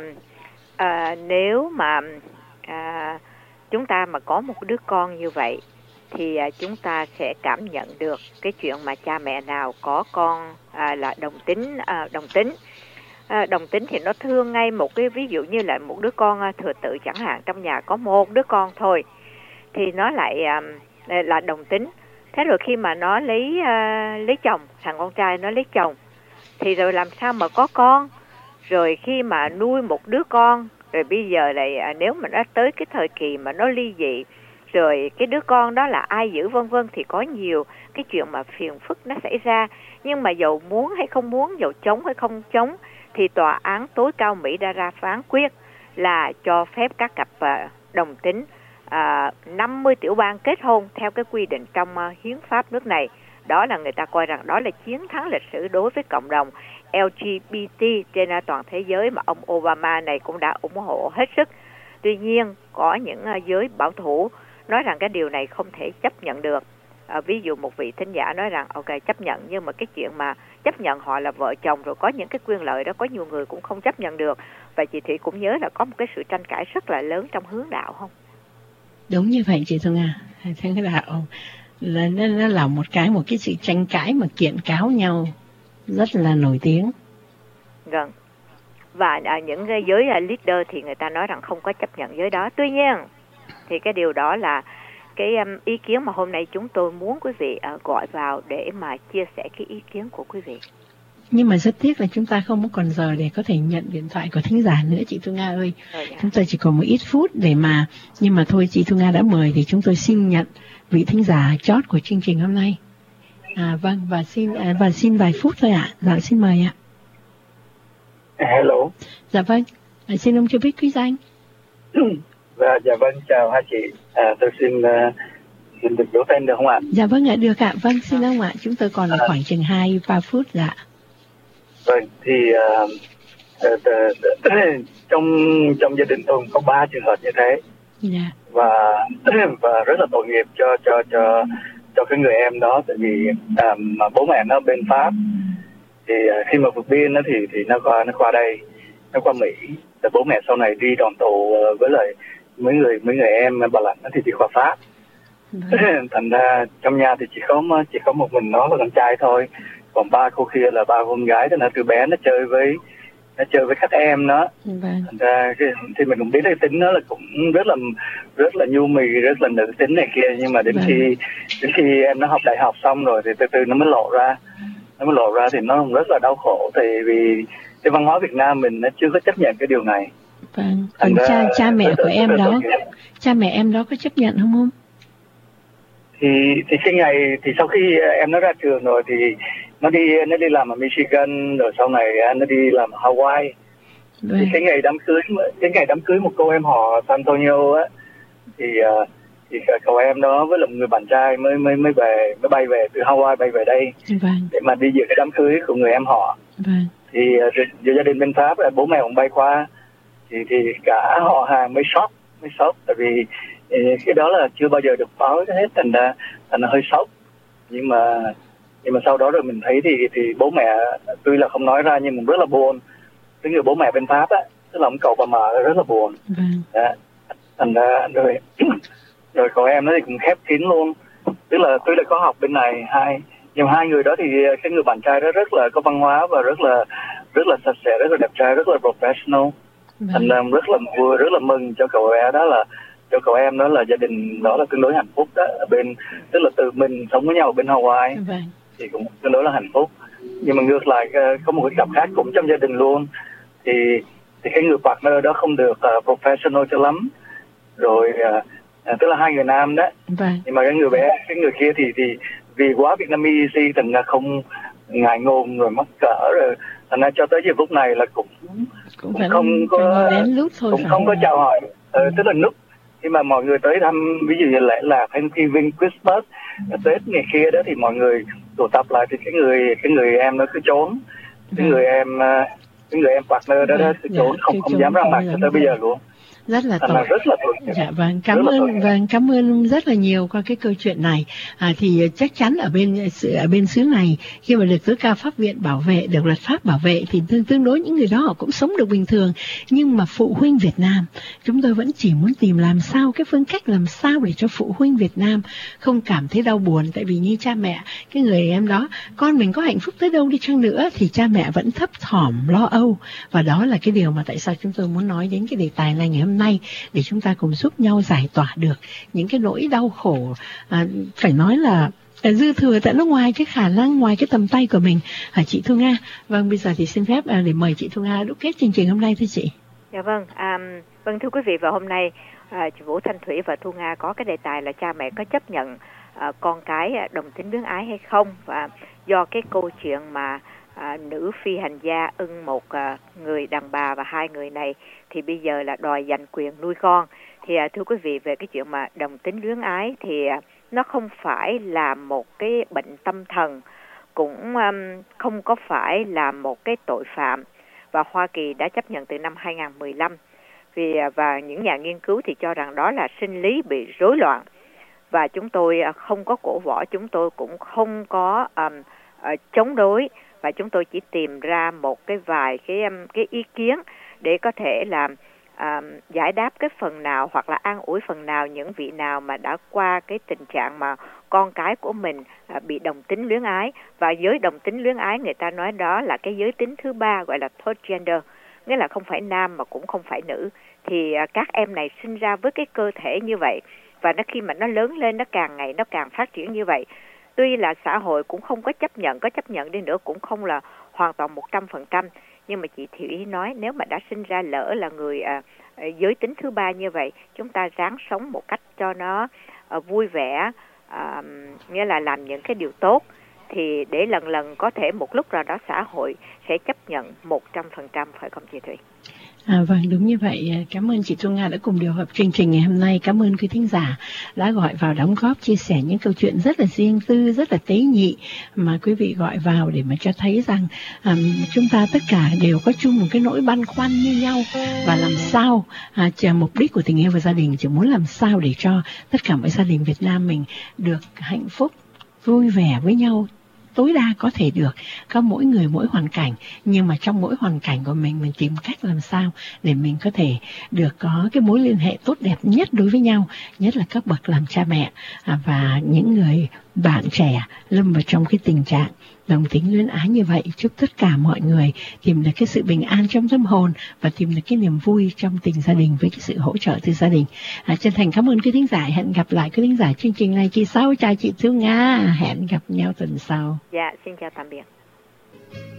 à, nếu mà à, chúng ta mà có một đứa con như vậy thì à, chúng ta sẽ cảm nhận được cái chuyện mà cha mẹ nào có con à, là đồng tính à, đồng tính À, đồng tính thì nó thương ngay một cái ví dụ như là một đứa con à, thừa tự chẳng hạn, trong nhà có một đứa con thôi thì nó lại à, là đồng tính. Thế rồi khi mà nó lấy à, lấy chồng, thằng con trai nó lấy chồng thì rồi làm sao mà có con, rồi khi mà nuôi một đứa con, rồi bây giờ lại à, nếu mà nó tới cái thời kỳ mà nó ly dị, rồi cái đứa con đó là ai giữ vân vân, thì có nhiều cái chuyện mà phiền phức nó xảy ra. Nhưng mà dầu muốn hay không muốn, dầu chống hay không chống, thì tòa án tối cao Mỹ đã ra phán quyết là cho phép các cặp đồng tính à, năm mươi tiểu bang kết hôn theo cái quy định trong uh, hiến pháp nước này. Đó là người ta coi rằng đó là chiến thắng lịch sử đối với cộng đồng L G B T trên toàn thế giới, mà ông Obama này cũng đã ủng hộ hết sức. Tuy nhiên có những uh, giới bảo thủ nói rằng cái điều này không thể chấp nhận được. À, ví dụ một vị thính giả nói rằng ok chấp nhận, nhưng mà cái chuyện mà chấp nhận họ là vợ chồng rồi có những cái quyền lợi đó có nhiều người cũng không chấp nhận được. Và chị Thủy cũng nhớ là có một cái sự tranh cãi rất là lớn trong hướng đạo không? Đúng như vậy chị Thu Nga. Hướng đạo là nó, nó là một cái một cái sự tranh cãi mà kiện cáo nhau rất là nổi tiếng. Gần. Và à, những cái giới à, leader thì người ta nói rằng không có chấp nhận giới đó. Tuy nhiên thì cái điều đó là cái um, ý kiến mà hôm nay chúng tôi muốn quý vị uh, gọi vào để mà chia sẻ cái ý kiến của quý vị. Nhưng mà rất tiếc là chúng ta không có còn giờ để có thể nhận điện thoại của thính giả nữa chị Thu Nga ơi. Rồi, dạ. Chúng tôi chỉ còn một ít phút để mà, nhưng mà thôi chị Thu Nga đã mời thì chúng tôi xin nhận vị thính giả chót của chương trình hôm nay. À, vâng, và xin à, và xin vài phút thôi ạ. Dạ xin mời ạ. Hello. Dạ vâng. À, xin ông cho biết quý danh. Dạ, dạ vâng, chào hai chị. À, tôi xin uh, xin được đổ tên được không ạ? Dạ vâng ạ, được ạ. Vâng, xin ông ạ. Chúng tôi còn à. khoảng chừng hai ba phút dạ. Vâng, thì uh, uh, uh, uh, trong trong gia đình tôi có ba trường hợp như thế. Dạ. Và và rất là tội nghiệp cho cho cho cho cái người em đó, tại vì uh, mà bố mẹ nó bên Pháp, thì uh, khi mà vượt biên nó thì thì nó qua nó qua đây, nó qua Mỹ. Rồi bố mẹ sau này đi đoàn tù uh, với lại mấy người mấy người em bà Lạnh thì đi qua Pháp. Vâng. Thành ra trong nhà thì chỉ có chỉ có một mình nó là con trai thôi, còn ba cô kia là ba con gái, cho nên từ bé nó chơi với nó chơi với các em nó. Vâng. Thành ra cái, thì mình cũng biết cái tính nó là cũng rất là rất là nhu mì, rất là nữ tính này kia, nhưng mà đến vâng. khi đến khi em nó học đại học xong rồi thì từ từ nó mới lộ ra nó mới lộ ra thì nó rất là đau khổ, tại vì cái văn hóa Việt Nam mình nó chưa có chấp nhận cái điều này. Vâng. Còn ra, cha cha mẹ của em đó, cha mẹ em đó có chấp nhận không không? Thì thì cái ngày thì sau khi em nó ra trường rồi thì nó đi nó đi làm ở Michigan, rồi sau này nó đi làm ở Hawaii. Vâng. Thì cái ngày đám cưới cái ngày đám cưới một cô em họ San Antonio á, thì thì cậu em đó với là một người bạn trai mới mới mới về mới bay về từ Hawaii bay về đây. Vâng. Để mà đi dự cái đám cưới của người em họ. Vâng. Thì uh, gia đình bên Pháp là bố mẹ cũng bay qua, thì thì cả họ hàng mới sốc mới sốc tại vì uh, cái đó là chưa bao giờ được báo hết, thành ra thành ra hơi sốc. Nhưng mà nhưng mà sau đó rồi mình thấy thì thì bố mẹ tuy là không nói ra nhưng mình rất là buồn. Cái người bố mẹ bên Pháp á, tức là ông cậu bà mợ rất là buồn. Vâng. Đó. Thành ra rồi rồi cậu em nó thì cũng khép kín luôn, tức là tuy là có học bên này hai nhưng hai người đó thì cái người bạn trai đó rất là có văn hóa và rất là rất là sạch sẽ, rất là đẹp trai, rất là professional. Vâng. Thành ra rất là vui, rất là mừng cho cậu bé đó là cho cậu em đó là gia đình đó là tương đối hạnh phúc đó, ở bên tức là tự mình sống với nhau ở bên Hawaii. Vâng. Thì cũng tương đối là hạnh phúc. Nhưng mà ngược lại có một cái cặp khác cũng trong gia đình luôn, thì thì cái người partner đó không được uh, professional cho lắm, rồi uh, tức là hai người nam đó. Vâng. Nhưng mà cái người bé cái người kia thì thì vì quá Vietnamese thành ra không ngại ngùng rồi mắc cỡ, rồi thành ra cho tới giờ phút này là cũng cũng, cũng không có thôi cũng không có chào hỏi, ừ, tức là nút khi mà mọi người tới thăm ví dụ như lễ lạc Thanksgiving, Christmas, Tết ngày kia đó thì mọi người tụ tập lại thì cái người cái người em nó cứ trốn, cái người em cái người em partner đó đó cứ trốn, không không dám ra mặt cho tới bây giờ luôn. Rất là tội. Rất là tội. Dạ vâng, cảm ơn vâng cảm ơn rất là nhiều qua cái câu chuyện này. À, thì chắc chắn ở bên ở bên xứ này khi mà được tứ ca pháp viện bảo vệ, được luật pháp bảo vệ thì tương tương đối những người đó họ cũng sống được bình thường. Nhưng mà phụ huynh Việt Nam, chúng tôi vẫn chỉ muốn tìm làm sao cái phương cách làm sao để cho phụ huynh Việt Nam không cảm thấy đau buồn, tại vì như cha mẹ cái người em đó, con mình có hạnh phúc tới đâu đi chăng nữa thì cha mẹ vẫn thấp thỏm lo âu, và đó là cái điều mà tại sao chúng tôi muốn nói đến cái đề tài này ngày hôm nay, để chúng ta cùng giúp nhau giải tỏa được những cái nỗi đau khổ à, phải nói là dư thừa tại nó ngoài cái khả năng, ngoài cái tầm tay của mình. À, chị Thu Nga, vâng bây giờ thì xin phép à, để mời chị Thu Nga đúc kết chương trình hôm nay thưa chị. Dạ vâng, à, vâng thưa quý vị, và hôm nay à, chị Vũ Thanh Thủy và Thu Nga có cái đề tài là cha mẹ có chấp nhận à, con cái đồng tính luyến ái hay không, và do cái câu chuyện mà À, nữ phi hành gia ưng một à, người đàn bà và hai người này thì bây giờ là đòi giành quyền nuôi con. Thì à, thưa quý vị, về cái chuyện mà đồng tính luyến ái thì à, nó không phải là một cái bệnh tâm thần, cũng um, không có phải là một cái tội phạm, và Hoa Kỳ đã chấp nhận từ năm hai không một lăm. Vì à, và những nhà nghiên cứu thì cho rằng đó là sinh lý bị rối loạn, và chúng tôi à, không có cổ võ, chúng tôi cũng không có um, uh, chống đối, và chúng tôi chỉ tìm ra một cái vài cái cái ý kiến để có thể làm à, giải đáp cái phần nào hoặc là an ủi phần nào những vị nào mà đã qua cái tình trạng mà con cái của mình à, bị đồng tính luyến ái. Và giới đồng tính luyến ái người ta nói đó là cái giới tính thứ ba, gọi là third gender, nghĩa là không phải nam mà cũng không phải nữ. Thì à, các em này sinh ra với cái cơ thể như vậy, và nó khi mà nó lớn lên, nó càng ngày nó càng phát triển như vậy. Tuy là xã hội cũng không có chấp nhận, có chấp nhận đi nữa cũng không là hoàn toàn một trăm phần trăm. Nhưng mà chị Thủy nói nếu mà đã sinh ra lỡ là người à, giới tính thứ ba như vậy, chúng ta ráng sống một cách cho nó à, vui vẻ, à, nghĩa là làm những cái điều tốt, thì để lần lần có thể một lúc nào đó xã hội sẽ chấp nhận một trăm phần trăm, phải không chị Thủy? À, vâng, đúng như vậy. Cảm ơn chị Thu Nga đã cùng điều hợp chương trình ngày hôm nay. Cảm ơn quý thính giả đã gọi vào đóng góp, chia sẻ những câu chuyện rất là riêng tư, rất là tế nhị mà quý vị gọi vào để mà cho thấy rằng um, chúng ta tất cả đều có chung một cái nỗi băn khoăn như nhau, và làm sao à, mục đích của tình yêu và gia đình chỉ muốn làm sao để cho tất cả mọi gia đình Việt Nam mình được hạnh phúc, vui vẻ với nhau tối đa có thể được. Có mỗi người mỗi hoàn cảnh, nhưng mà trong mỗi hoàn cảnh của mình, mình tìm cách làm sao để mình có thể được có cái mối liên hệ tốt đẹp nhất đối với nhau, nhất là các bậc làm cha mẹ và những người bạn trẻ lâm vào trong cái tình trạng đồng tính luyến ái như vậy. Chúc tất cả mọi người tìm được cái sự bình an trong tâm hồn và tìm được cái niềm vui trong tình gia đình với cái sự hỗ trợ từ gia đình. À, chân thành cảm ơn quý thính giả. Hẹn gặp lại quý thính giả chương trình này kỳ sau. Chào chị Thu Nga. Hẹn gặp nhau tuần sau. Dạ, xin chào tạm biệt.